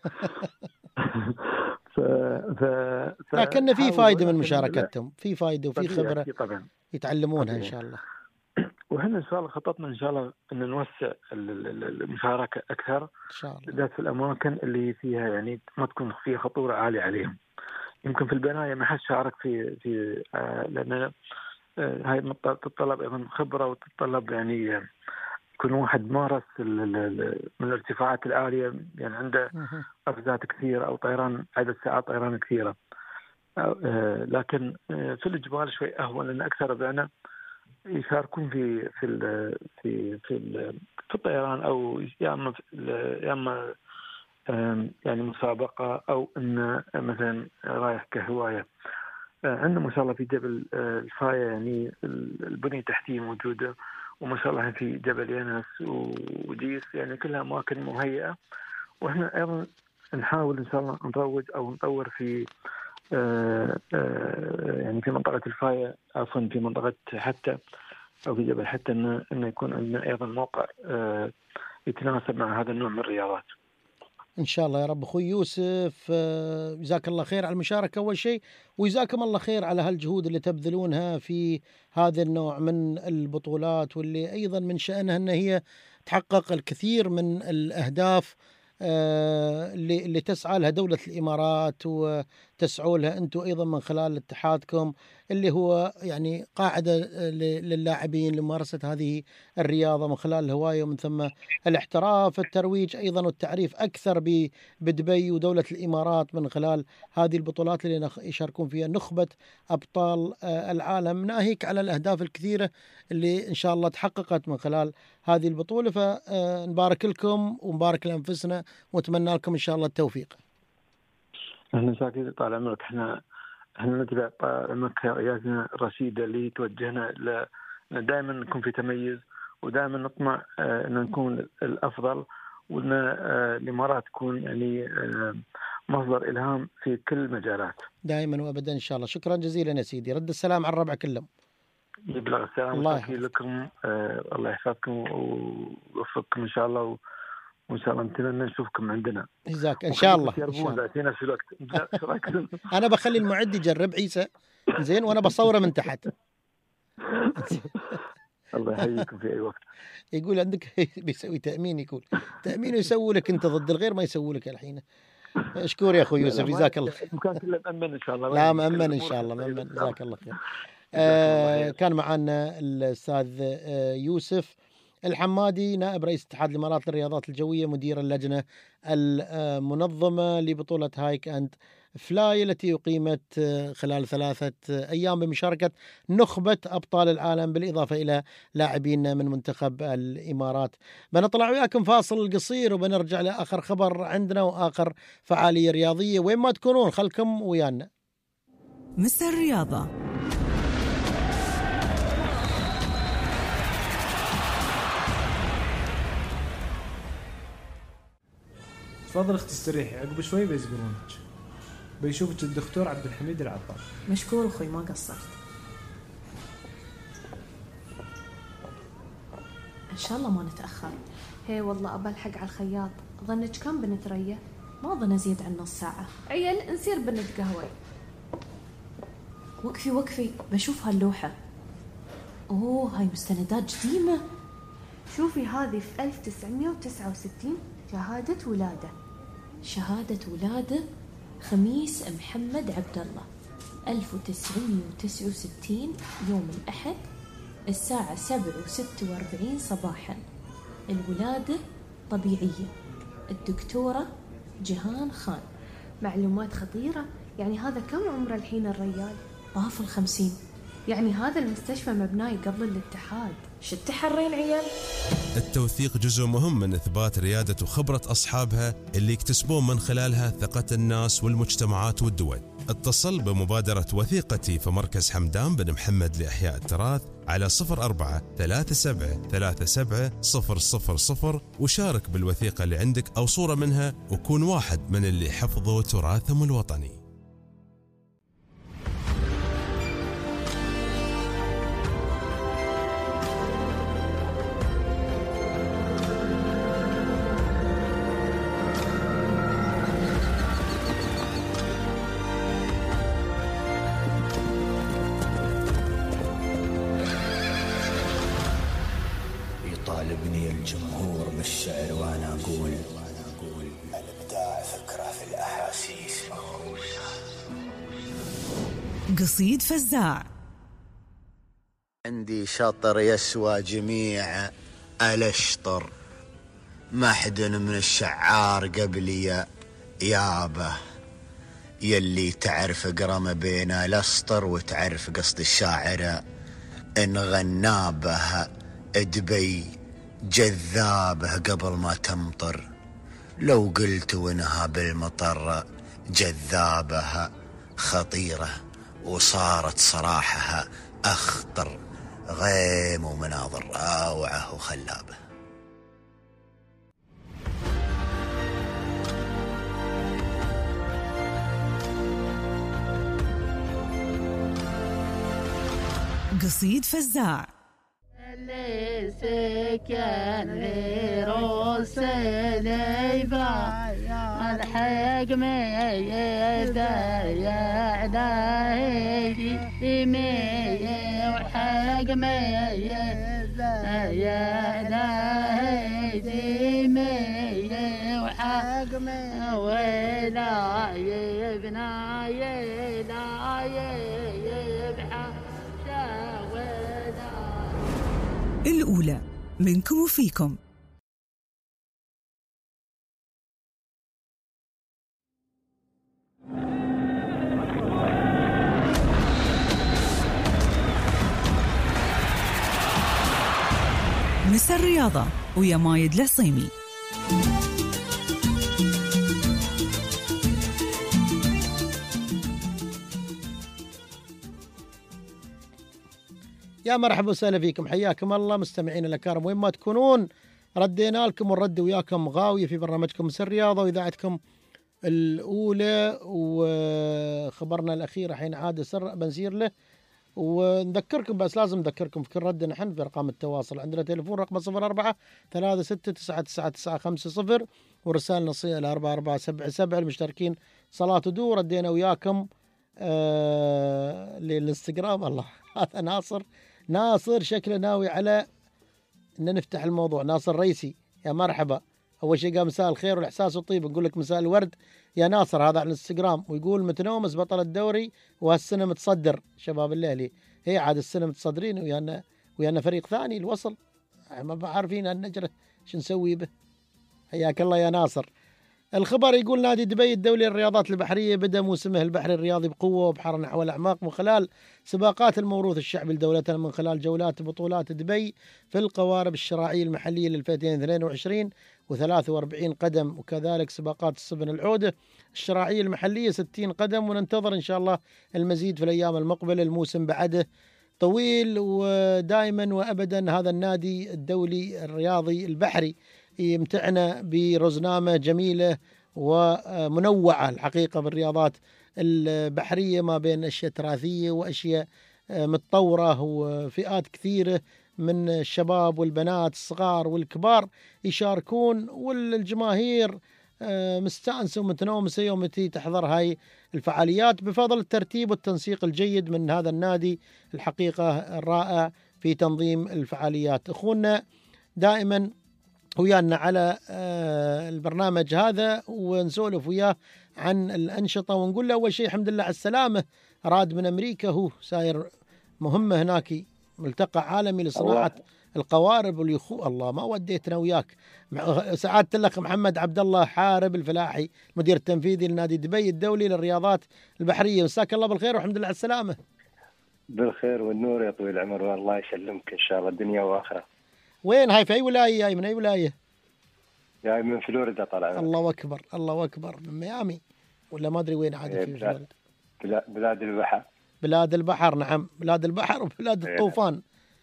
لكن في فايدة من مشاركتهم، في فايدة وفي خبرة طبعا يتعلمونها إن شاء الله. وإحنا إن شاء الله خططنا إن شاء الله أن نوسع المشاركة أكثر، إن شاء الله، بالذات في الأماكن اللي فيها يعني ما تكون فيها خطورة عالية عليهم. يمكن في البناية ما حد شارك في لأن هاي تتطلب أيضا خبرة، وتتطلب يعني يكون واحد مارس من الارتفاعات العالية، يعني عنده قفزات كثيرة أو طيران عدد ساعات طيران كثيرة. لكن في الجبال شوي أهون، لأن أكثر أبناء يشاركون في الطيران، أو يا اما يعني مسابقة، أو إنه مثلا رايح كهواية. عندنا ما شاء الله في جبل الفاية يعني البنية التحتية موجودة، وما شاء الله في جبل ينس وديس، يعني كلها أماكن مهيئة. وإحنا أيضا نحاول إن شاء الله نروج أو نطور في يعني في منطقة الفاية، عفوا في منطقة حتى أو في جبل حتى، إنه يكون عندنا أيضا موقع يتناسب مع هذا النوع من الرياضات. إن شاء الله يا رب. أخوي يوسف، جزاك الله خير على المشاركة أول شيء، وجزاكم الله خير على هالجهود اللي تبذلونها في هذا النوع من البطولات، واللي أيضا من شأنها أن هي تحقق الكثير من الأهداف اللي تسعى لها دولة الإمارات وتسعوا لها أنتم أيضا من خلال اتحادكم، اللي هو يعني قاعدة للاعبين لممارسة هذه الرياضة من خلال الهواية ومن ثم الاحتراف، الترويج أيضا والتعريف أكثر بدبي ودولة الإمارات من خلال هذه البطولات اللي يشاركون فيها نخبة أبطال العالم، ناهيك على الأهداف الكثيرة اللي إن شاء الله تحققت من خلال هذه البطولة. فنبارك لكم ونبارك لأنفسنا ونتمنى لكم إن شاء الله التوفيق. احنا شاكرين طال عمرك. احنا نتبع طال عمرك ريادنا الرشيدة اللي توجهنا دائما نكون في تميز، ودائما نطمع ان نكون الافضل، وان الامارات تكون يعني مصدر الهام في كل المجالات دائما وابدا ان شاء الله. شكرا جزيلا يا سيدي، رد السلام على الربع كلهم. يبلغ السلام الله لكم. الله يحفظكم ويوفقكم ان شاء الله، وإن شاء الله نتمنى نشوفكم عندنا. جزاك إن شاء الله. في نفس الوقت. أنا بخلي المعد يجرب عيسى زين، وأنا بصوره من تحت. الله يحييكم في أي وقت. يقول عندك بيسوي تأمين، يقول تأمين يسوي لك أنت ضد الغير، ما يسوي لك الحين. اشكر يا أخوي يوسف، جزاك الله خير. المكان كله مأمن إن شاء الله. لا مأمن إن شاء الله، مأمن. جزاك الله خير. كان معنا الأستاذ يوسف الحمادي، نائب رئيس اتحاد الإمارات للرياضات الجوية، مدير اللجنة المنظمة لبطولة هايك أند فلاي التي أقيمت خلال 3 أيام بمشاركة نخبة أبطال العالم، بالإضافة إلى لاعبين من منتخب الإمارات. بنطلع وياكم فاصل قصير وبنرجع لآخر خبر عندنا وآخر فعالية رياضية. وين ما تكونون خلكم ويانا. مستر الرياضة. تفضل اختي استريحي، عقب شوي بيزقرونك. بيشوفك الدكتور عبد الحميد العطار. مشكور اخوي، ما قصرت. ان شاء الله ما نتاخر. هي والله ابى الحق على الخياط. ظنك كم بنت ريه؟ ما ظن ازيد عن نص ساعه. عيل نصير بنت قهوه. وقفي بشوف هاللوحه. اوه هاي مستندات قديمه. شوفي هذه في 1969 شهادة ولادة خميس محمد عبد الله 1969 يوم الأحد الساعة 7:46 صباحا. الولادة طبيعية. الدكتورة جيهان خان. معلومات خطيرة. يعني هذا كم عمره الحين الريال؟ طاف 50. يعني هذا المستشفى مبناي قبل الاتحاد. شد تحرين عيال. التوثيق جزء مهم من إثبات ريادة وخبرة أصحابها اللي يكتسبون من خلالها ثقة الناس والمجتمعات والدول. اتصل بمبادرة وثيقتي في مركز حمدان بن محمد لإحياء التراث على 0437370000 وشارك بالوثيقة اللي عندك أو صورة منها، وكون واحد من اللي حفظوا تراثهم الوطني. يطالبني الجمهور بالشعر وانا اقول الابداع فكره في الاحاسيس مغروس. قصيد فزاع. عندي شطر يسوى جميع الاشطر، ما حد من الشعار قبلي يابه، يلي تعرف اقرا ما بين الاسطر وتعرف قصد الشاعر ان غنابه، دبي جذابه قبل ما تمطر، لو قلت وانها بالمطر جذابه خطيره، وصارت صراحها اخطر، غيم ومناظر روعه وخلابه. قصيد فزاع. اللي سكن غيروس ليبا الحكم يدعي يمي وحكم يدعي وحكم ولا يبنى لا يبحى الأولى منكم وفيكم. مسا الرياضة ويا مايد العصيمي. يا مرحبا وسهلا فيكم، حياكم الله مستمعين الأكارم وين ما تكونون. ردينا لكم ونرد وياكم غاوية في برنامجكم مسا الرياضة وإذاعتكم الأولى، وخبرنا الأخير حين عاد بنسير له، ونذكركم بس لازم نذكركم في كل رد نحن بأرقام التواصل. عندنا تليفون رقم 04-3699-50 ورسائل نصية إلى 4477. المشتركين صلاة ودور ردينا وياكم للإنستغرام. الله هذا ناصر شكله ناوي على أن نفتح الموضوع. ناصر ريسي يا مرحبا. أول شيء قال مساء الخير والإحساس والطيب، نقول لك مساء الورد يا ناصر. هذا على الانستغرام. ويقول متنومس بطل الدوري وهالسنة متصدر شباب الليلي. هي عاد السنة متصدرين ويانا فريق ثاني الوصل، ما عارفين النجرة شو نسوي به. حياك الله يا ناصر. الخبر يقول نادي دبي الدولي للرياضات البحرية بدأ موسمه البحري الرياضي بقوة وبحر نحو الأعماق من خلال سباقات الموروث الشعبي لدولتنا، من خلال جولات بطولات دبي في القوارب الشراعية المحلية لل 2022 و43 قدم، وكذلك سباقات السفن العودة الشراعية المحلية 60 قدم. وننتظر إن شاء الله المزيد في الأيام المقبلة. الموسم بعده طويل، ودائما وأبدا هذا النادي الدولي الرياضي البحري يمتعنا برزنامة جميلة ومنوعة الحقيقة بالرياضات البحرية، ما بين أشياء تراثية وأشياء متطورة، وفئات كثيرة من الشباب والبنات الصغار والكبار يشاركون، والجماهير مستأنسة ومتنومسة يوم تحضر هاي الفعاليات بفضل الترتيب والتنسيق الجيد من هذا النادي الحقيقة الرائع في تنظيم الفعاليات. أخونا دائما ويانا على البرنامج هذا ونسولف وياه عن الأنشطة، ونقول له أول شيء الحمد لله على السلامة. راد من أمريكا، هو ساير مهمة هناك، ملتقى عالمي لصناعة القوارب واليخو. الله ما وديتنا وياك. سعادة الأخ محمد عبد الله حارب الفلاحي المدير التنفيذي لنادي دبي الدولي للرياضات البحرية. مساك الله بالخير والحمد لله على السلامة. بالخير والنور يا طويل العمر، والله يسلمك إن شاء الله الدنيا وآخرة. وين هاي؟ في أي ولاية؟ جاي من أي ولاية؟ جاي من فلوريدا طالع. الله أكبر الله أكبر. من ميامي ولا ما أدري وين عاد في فلوريدا. بلاد البحر. بلاد البحر، نعم بلاد البحر وبلاد الطوفان.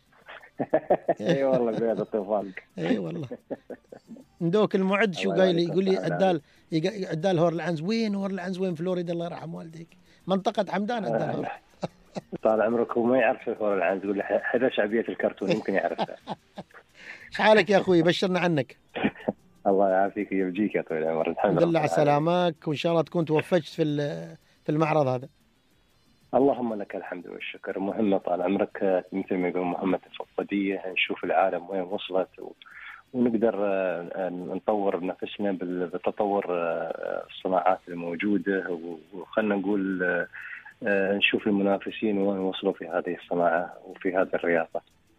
اي والله بلاد الطوفان. اي والله. ندوك المعد شو قايل؟ يقول لي عدال هور العنز. وين هور العنز؟ وين؟ فلوريدا الله يرحم والديك، منطقة حمدان عدال هور. طال عمرك وما يعرف هور العنز، يقول لي حدا شعبية الكرتون يمكن يعرفها. ايش حالك يا اخوي؟ بشرنا عنك. الله يعافيك ويبجيك يا طويل العمر. الحمد لله على سلامك، وان شاء الله تكون توفجت في المعرض هذا. اللهم لك الحمد والشكر. مهمة طال عمرك مثل ما يقول مهمة تفقدية، نشوف العالم وين وصلت ونقدر نطور نفسنا بتطور الصناعات الموجودة، وخلنا نقول نشوف المنافسين وين وصلوا في هذه الصناعة وفي هذه الرياضة.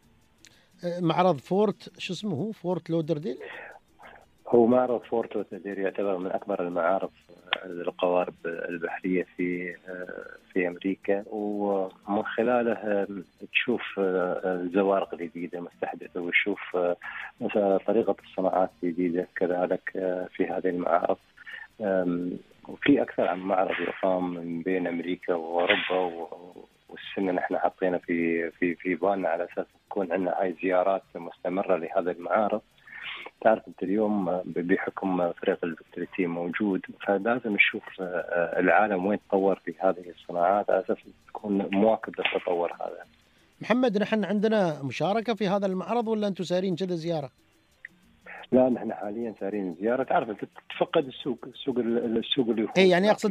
معرض فورت شو اسمه هو؟ فورت لودرديل؟ هو معرض فورت لودرديل يعتبر من أكبر المعارض القوارب البحرية في أمريكا، ومن خلاله تشوف الزوارق الجديدة مستحدثة وتشوف طريقة الصناعات الجديدة كذلك في هذه المعارض. وفي أكثر عن معرض يقام من بين أمريكا وأوروبا، والسنة نحن حطينا في بالنا على أساس تكون عندنا هاي زيارات مستمرة لهذه المعارض. تعرف أنت اليوم بحكم فريق الفيكتوري تيم موجود، فلازم نشوف العالم وين تطور في هذه الصناعات على أساس تكون مواكب للتطور هذا. محمد، نحن عندنا مشاركة في هذا المعرض ولا أنتم سارين كذا زيارة؟ لا نحن حاليا سارين زيارة. تعرف أنت تفقد السوق اللي إيه يعني أقصد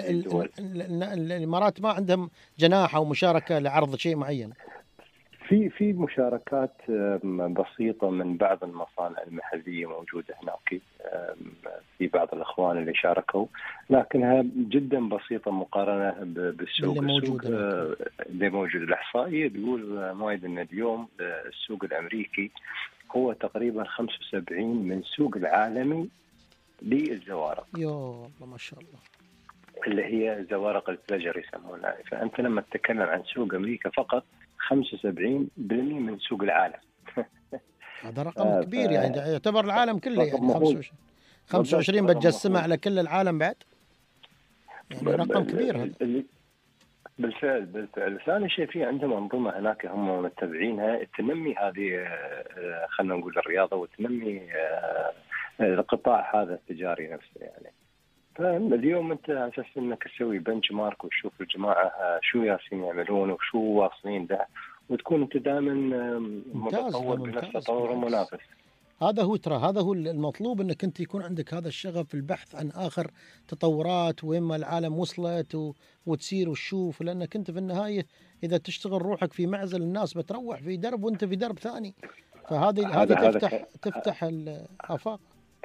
الإمارات ما عندهم جناح أو مشاركة لعرض شيء معين؟ في مشاركات بسيطة من بعض المصانع المحلية موجودة هناك، في بعض الأخوان اللي شاركوا، لكنها جدا بسيطة مقارنة بالسوق اللي موجود. الإحصائية بيقول مايد أن اليوم السوق الأمريكي هو تقريبا 75 من سوق العالمي للزوارق. يا الله ما شاء الله. اللي هي زوارق البلجر يسمونها. فأنت لما تتكلم عن سوق أمريكا فقط 75% من سوق العالم. هذا رقم كبير يعني يعتبر العالم كله يعني 25 بتجسمه على كل العالم بعد، يعني رقم كبير هذا. بالفعل. ثاني شيء في عندهم أنظمة هناك هم متبعينها تنمي هذه خلينا نقول الرياضة وتنمي القطاع هذا التجاري نفسه يعني. فاليوم أنت على أساس إنك تسوي بنش مارك وتشوف الجماعة شو ياسين يعملون وشو واصلين ده، وتكون أنت دائما متطور بنفس تطور ومنافس. هذا هو المطلوب، انك انت يكون عندك هذا الشغف في البحث عن اخر تطورات وين ما العالم وصلت وتسير وتشوف، لانك انت في النهايه اذا تشتغل روحك في معزل الناس بتروح في درب وانت في درب ثاني، فهذه تفتح الافاق.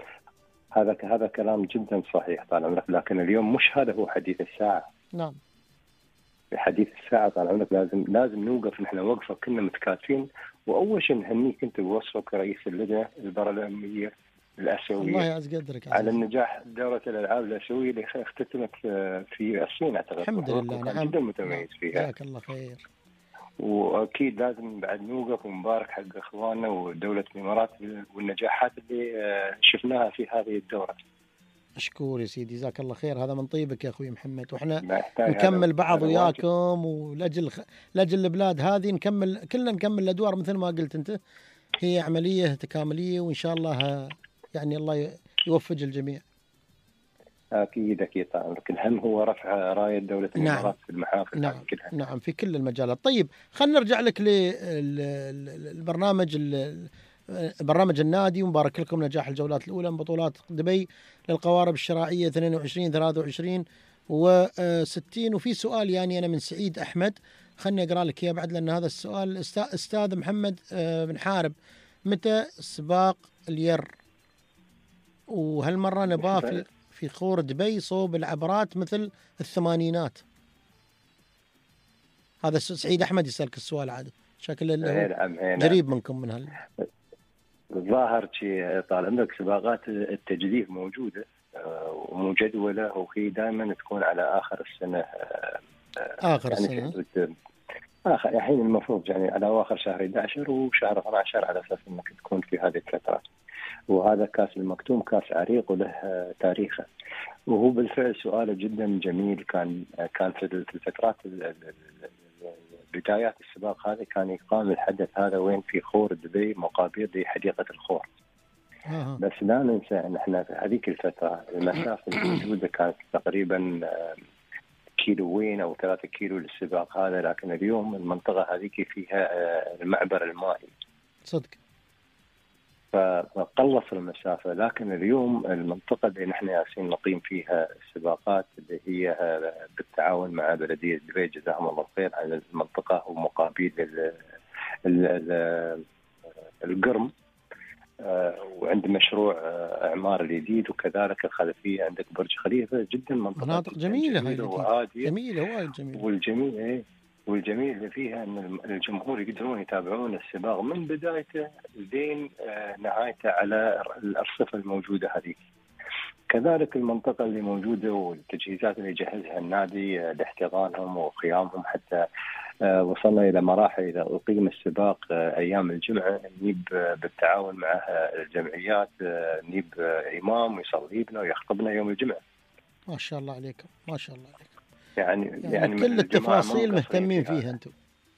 هذا كلام جدا صحيح طال عمرك، لكن اليوم مش هذا هو حديث الساعه. نعم، في حديث الساعه طال عمرك لازم نوقف نحن وقفه كنا متكاتفين. واول شيء نهنيك انت بوصفك رئيس اللجنه البرلمانيه الاسيويه، الله يعز قدرك على النجاح دوره الالعاب الاسيويه اللي اختتمت في الصين اعتقد. الحمد لله، نعم، جدا متميز فيها. جزاك الله خير. واكيد لازم بعد نوقف ونبارك حق اخواننا ودوله الامارات والنجاحات اللي شفناها في هذه الدوره. مشكور يا سيدي، جزاك الله خير. هذا من طيبك يا اخوي محمد، واحنا نكمل بعض وياكم ولاجل البلاد هذه كلنا نكمل الادوار مثل ما قلت انت، هي عمليه تكامليه وان شاء الله يعني الله يوفق الجميع. اكيد طبعا، لكن الهم هو رفع رايه دوله الامارات في المحافل. نعم في كل المجالات. طيب خلينا نرجع لك للبرنامج برنامج النادي، ومبارك لكم نجاح الجولات الأولى من بطولات دبي للقوارب الشرائية 22 23 و60. وفي سؤال يعني أنا من سعيد أحمد، خلني أقرأ لك إياه بعد، لأن هذا السؤال أستاذ محمد بن حارب: متى سباق الير؟ وهالمرة نباه في خور دبي صوب العبرات مثل الثمانينات. هذا سعيد أحمد يسألك السؤال عادي، شكله قريب منكم من الظاهر شيء طال عمرك. سباقات التجديف موجودة ومجدولة، وهي دائما تكون على آخر السنة. آخر يعني السنة الحين المفروض يعني على أواخر شهر 11 وشهر 12 على أساس أنك تكون في هذه الفترة. وهذا كاس المكتوم كاس عريق وله تاريخه، وهو بالفعل سؤاله جدا جميل. كان في الفترات بدايات السباق هذه كان يقام الحدث هذا وين في خور دبي مقابل لحديقة الخور. بس لا ننسى أن احنا في هذيك الفترة المسافة الموجودة كانت تقريبا كيلوين أو 3 كيلو للسباق هذا، لكن اليوم المنطقة هذيك فيها المعبر المائي صدق، فقلص المسافة. لكن اليوم المنطقة اللي نحن ياسين نقيم فيها السباقات اللي هي بالتعاون مع بلدية دبي جزاهم الله خير على المنطقة ومقابل القرم، وعند مشروع اعمار الجديد، وكذلك الخلفيه عندك برج خليفه. جدا مناطق جميله هاي وهاديه، جميله وايد جميله. والجميل اللي فيها ان الجمهور يقدرون يتابعون السباق من بدايته لين نهايته على الارصفه الموجوده هذه. كذلك المنطقه اللي موجوده والتجهيزات اللي يجهزها النادي لاحتضانهم وقيامهم، حتى وصلنا الى مراحل اذا اقيم السباق ايام الجمعه نجيب بالتعاون مع الجمعيات نجيب امام يصلي لنا ويخطبنا يوم الجمعه. ما شاء الله عليكم، ما شاء الله عليكم. يعني كل التفاصيل مهتمين فيها انتم.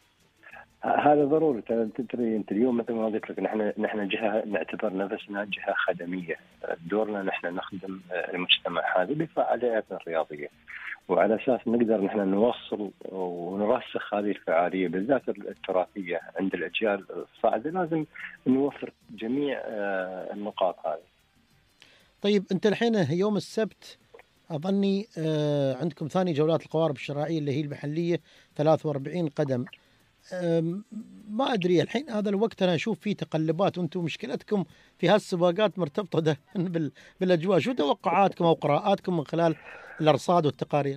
هذا ضروري. تدري انت اليوم مثل ما قلت لك نحن جهه نعتبر نفسنا جهه خدميه، دورنا نحن نخدم المجتمع هذا بفعالياتنا الرياضيه، وعلى اساس نقدر نحن نوصل ونرسخ هذه الفعاليه بالذات التراثيه عند الاجيال الصاعده، لازم نوفر جميع النقاط هذه. طيب انت الحين يوم السبت اظني عندكم ثاني جولات القوارب الشرائيه اللي هي المحليه 43 قدم. ما ادري الحين هذا الوقت انا اشوف فيه تقلبات، وانتم مشكلتكم في هالسباقات مرتبطه بالاجواء. شو توقعاتكم او قراءاتكم من خلال الارصاد والتقارير؟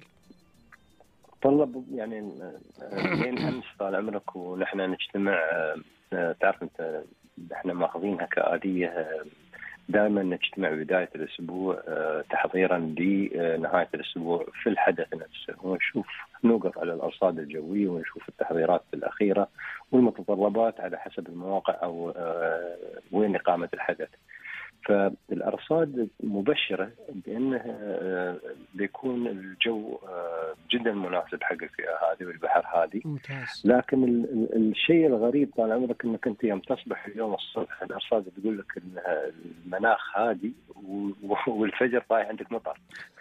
طلب يعني لين امس طال عمرك ونحن نجتمع، تعرف انت احنا ماخذينها كآلية، دائما نجتمع بداية الأسبوع تحضيرا لنهاية الأسبوع في الحدث نفسه، ونشوف نوقف على الأرصاد الجوية ونشوف التحضيرات الأخيرة والمتطلبات على حسب المواقع أو وين إقامة الحدث. فالأرصاد مبشرة بأنه بيكون الجو جدا مناسب حق الفئة هذه والبحر هذه. ممتاز. لكن الشيء الغريب طال عمرك أنك أنت يوم تصبح اليوم الصبح الأرصاد تقول لك أن المناخ هادي والفجر طايح عندك مطر.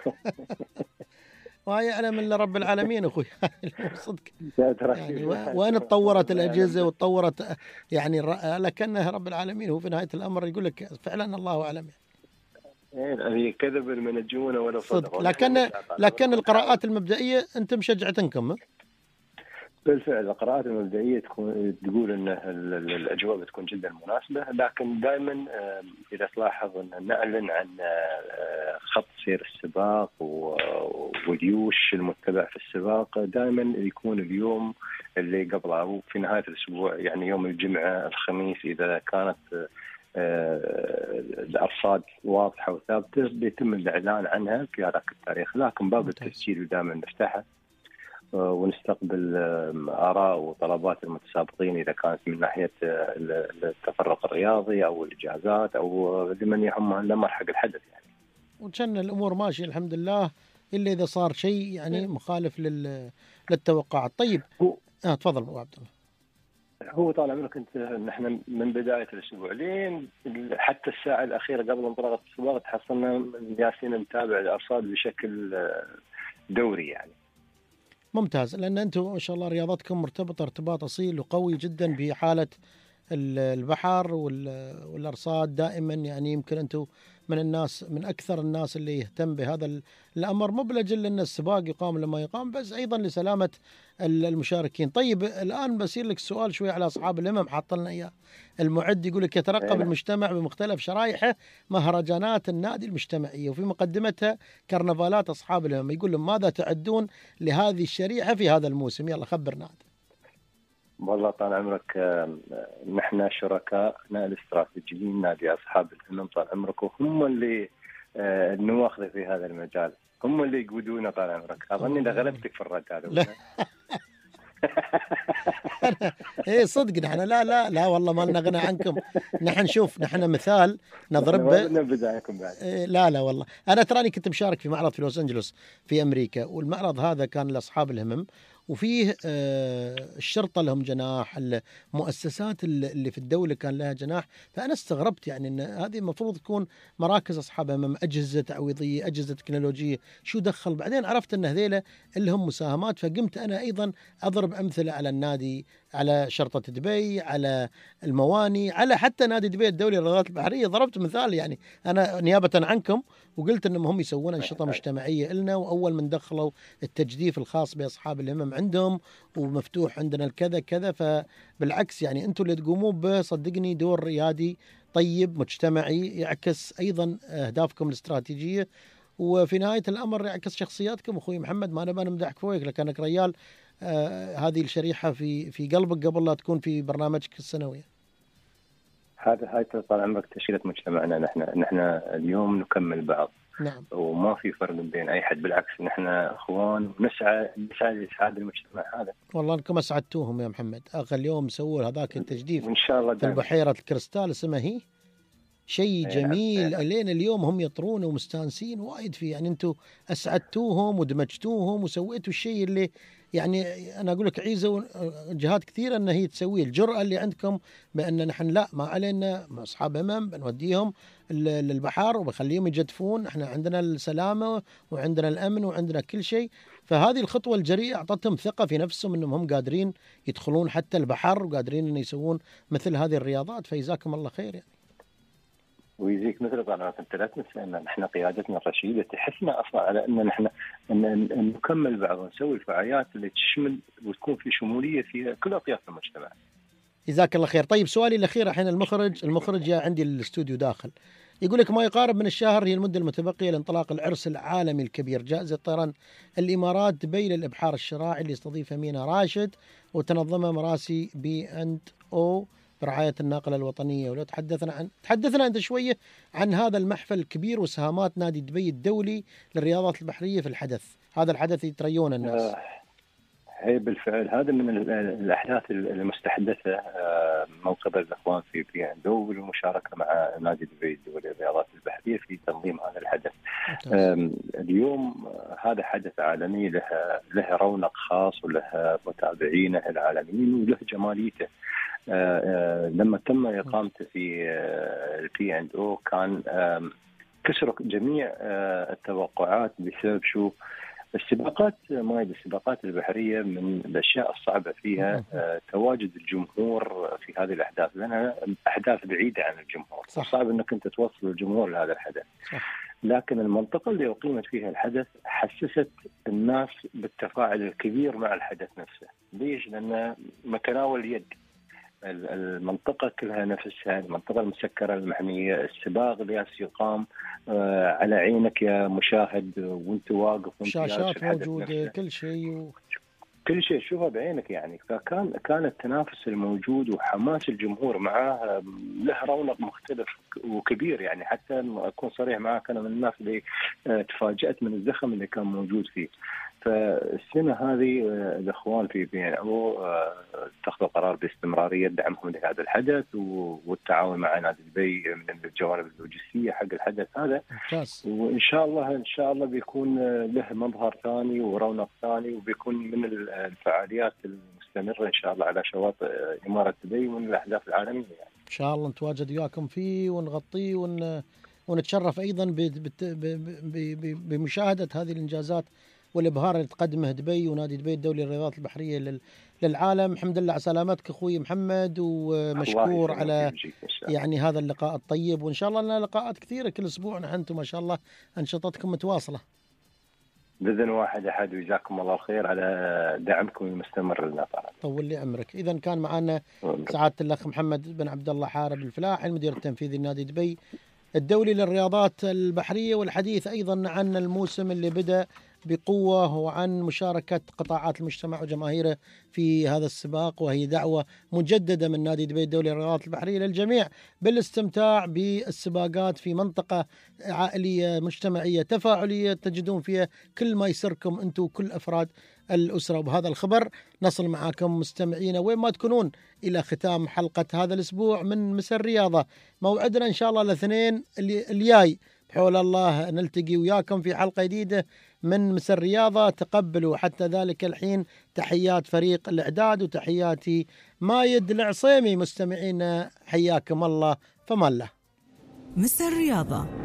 ما يعلم الا رب العالمين اخوي. صدق يعني وين تطورت الاجهزه وتطورت يعني لكنها رب العالمين هو في نهايه الامر يقول لك فعلا الله اعلم. يعني كذب المنجمون ولا صدق. لكن القراءات المبدئيه انتم شجعتنكم. بالفعل القراءات المبدئيه تقول ان الاجواء بتكون جدا مناسبه، لكن دائما اذا تلاحظ ان نعلن عن خط سير السباق واليوش المتبع في السباق، دائما يكون اليوم اللي قبله او في نهايه الاسبوع، يعني يوم الجمعه الخميس اذا كانت الارصاد واضحه وثابته بيتم الاعلان عنها في هذاك التاريخ. لكن باب التسجيل دائما نفتحه ونستقبل آراء وطلبات المتسابقين إذا كانت من ناحية التفرق الرياضي أو الإجازات أو لمن يهمها الأمر حق الحدث يعني. وكان الأمور ماشية الحمد لله، إلا إذا صار شيء يعني مخالف للتوقعات. طيب تفضل أبو عبد الله. هو طال عمرك أنت نحن من بداية الأسبوع لين حتى الساعة الأخيرة قبل انطلاق السباق تحصلنا جالسين نتابع الأرصاد بشكل دوري يعني. ممتاز، لأن أنتم ما شاء الله رياضتكم مرتبطة ارتباط أصيل وقوي جدا بحالة البحر والأرصاد دائما. يعني يمكن أنتم من أكثر الناس اللي يهتم بهذا الأمر، مو بلجل أن السباق يقام لما يقام، بس أيضا لسلامة المشاركين. طيب الآن بصير لك سؤال شوي على أصحاب الهمم، حاط لنا إياه المعد يقول لك يترقب المجتمع بمختلف شرائحه مهرجانات النادي المجتمعية وفي مقدمتها كرنفالات أصحاب الهمم، يقول لهم ماذا تعدون لهذه الشريحة في هذا الموسم؟ يلا خبرنا. والله طال عمرك نحن شركائنا الاستراتيجيين نادي أصحاب الهمم طال عمرك، وهم اللي نواخذ في هذا المجال، هم اللي يقودونا طال عمرك. أظني إذا غلبتك في الرد هذا. ايه صدق نحن لا والله ما لنا غنى عنكم. نحن شوف نحن مثال نضرب لا والله. انا تراني كنت مشارك في معرض في لوس انجلوس في امريكا، والمعرض هذا كان لاصحاب الهمم، وفيه الشرطة لهم جناح، المؤسسات اللي في الدولة كان لها جناح. فأنا استغربت يعني أن هذه المفروض تكون مراكز أصحابها من أجهزة تعويضية، أجهزة تكنولوجية، شو دخل؟ بعدين عرفت أن هذيلا اللي هم مساهمات. فقمت أنا أيضا أضرب أمثلة على النادي، على شرطة دبي، على المواني، على حتى نادي دبي الدولي للرياضات البحرية. ضربت مثال يعني أنا نيابة عنكم، وقلت أنهم هم يسوون أنشطة مجتمعية إلنا، وأول من دخلوا التجديف الخاص بأصحاب الهمم العام عندهم ومفتوح عندنا الكذا كذا. فبالعكس يعني أنتم اللي تقومون به صدقني دور ريادي طيب مجتمعي يعكس أيضا أهدافكم الاستراتيجية، وفي نهاية الأمر يعكس شخصياتكم. أخوي محمد ما نبغى نمدحك فوقك لكنك ريال هذه الشريحة في قلبك قبل لا تكون في برنامجك السنوي. هاي طال عمرك تشكيلة مجتمعنا. نحن اليوم نكمل بعض. نعم. وما في فرق بين أي حد، بالعكس نحن إخوان ونسعى لإسعاد المجتمع هذا. والله أنكم أسعدتوهم يا محمد. آخر اليوم سووا هذاك التجديف إن شاء الله في البحيرة الكريستال اسمها هي شيء جميل. الين اليوم هم يطرون ومستانسين وايد فيه. يعني انتم اسعدتوهم ودمجتوهم وسويتوا الشيء اللي يعني انا اقول لك عيزه جهات كثيره ان هي تسويه. الجرأه اللي عندكم بان نحن لا ما علينا اصحاب همم بنوديهم للبحر وبخليهم يجدفون. احنا عندنا السلامه وعندنا الامن وعندنا كل شيء. فهذه الخطوه الجريئه اعطتهم ثقه في نفسهم انهم هم قادرين يدخلون حتى البحر وقادرين ان يسوون مثل هذه الرياضات. فجزاكم الله خير يعني. ويجيك مثل طبعا انت لا تنسى ان احنا قيادتنا الرشيده تحثنا اصلا على ان نحن ان نكمل بعض ونسوي الفعاليات اللي تشمل وتكون في شموليه في كل اطياف المجتمع. جزاك الله خير. طيب سؤالي الاخير الحين المخرج جاء عندي الاستوديو داخل يقول لك ما يقارب من الشهر هي المده المتبقيه لانطلاق العرس العالمي الكبير جائزه طيران الامارات دبي للابحار الشراعي اللي يستضيفها مينا راشد وتنظمها مراسي B&O برعاية الناقلة الوطنية. ولو تحدثنا أنت شوية عن هذا المحفل الكبير وسهامات نادي دبي الدولي للرياضات البحرية في الحدث. هذا الحدث يتريون الناس. هي بالفعل هذا من الأحداث المستحدثة من قبل الإخوان في B&O والمشاركة مع نادي دبي الدولي للرياضات البحرية في تنظيم هذا الحدث. اليوم هذا حدث عالمي له رونق خاص وله متابعينه العالميين وله جماليته. لما تم إقامته في B&O كان كسر جميع التوقعات بسبب شو السباقات السباقات البحرية من الأشياء الصعبة فيها تواجد الجمهور في هذه الأحداث لأنها أحداث بعيدة عن الجمهور. صعب أنك أنت توصل الجمهور لهذا الحدث. لكن المنطقة اللي أقيمت فيها الحدث حسست الناس بالتفاعل الكبير مع الحدث نفسه. ليش؟ لأن متناول اليد المنطقة كلها نفسها المنطقة المسكرة المحمية. السباق اللي يقام على عينك يا مشاهد وانت واقف شاشات موجودة كل شيء تشوفه بعينك يعني. كان التنافس الموجود وحماس الجمهور معاه له رونق مختلف وكبير يعني. حتى أكون صريح معك أنا من الناس اللي تفاجأت من الزخم اللي كان موجود فيه. فالسنة هذه الإخوان في B&O اتخذوا قرار باستمرارية دعمهم لهذا الحدث والتعاون مع نادي دبي من الجوانب اللوجستية حق الحدث هذا. وإن شاء الله بيكون له مظهر ثاني ورونق ثاني وبيكون من الفعاليات المستمرة إن شاء الله على شواطئ إمارة دبي ومن الأحداث العالمية يعني. إن شاء الله نتواجد وياكم فيه ونغطيه ونتشرف أيضا بمشاهدة هذه الإنجازات والإبهار اللي تقدمه دبي ونادي دبي الدولي للرياضات البحرية للعالم. الحمد لله على سلامتك أخوي محمد ومشكور على يعني هذا اللقاء الطيب. وإن شاء الله لنا لقاءات كثيرة كل أسبوع. أنتم ما شاء الله أنشطتكم متواصلة بإذن واحد أحد. وجزاكم الله خير على دعمكم المستمر لنا. طول لي عمرك. إذا كان معنا سعادة الأخ محمد بن عبد الله حارب الفلاحي المدير التنفيذي لنادي دبي الدولي للرياضات البحرية والحديث أيضا عن الموسم اللي بدأ بقوة وعن مشاركة قطاعات المجتمع وجماهيره في هذا السباق. وهي دعوة مجددة من نادي دبي الدولي للرياضات البحرية للجميع بالاستمتاع بالسباقات في منطقة عائلية مجتمعية تفاعلية تجدون فيها كل ما يسركم أنتم وكل أفراد الأسرة. وبهذا الخبر نصل معكم مستمعين وين ما تكونون إلى ختام حلقة هذا الأسبوع من مسا الرياضة. موعدنا إن شاء الله الاثنين الجاي بحول الله نلتقي وياكم في حلقة جديدة من مسا الرياضة. تقبلوا حتى ذلك الحين تحيات فريق الإعداد وتحياتي مايد العصيمي. مستمعين حياكم الله فما الله. مسا الرياضة.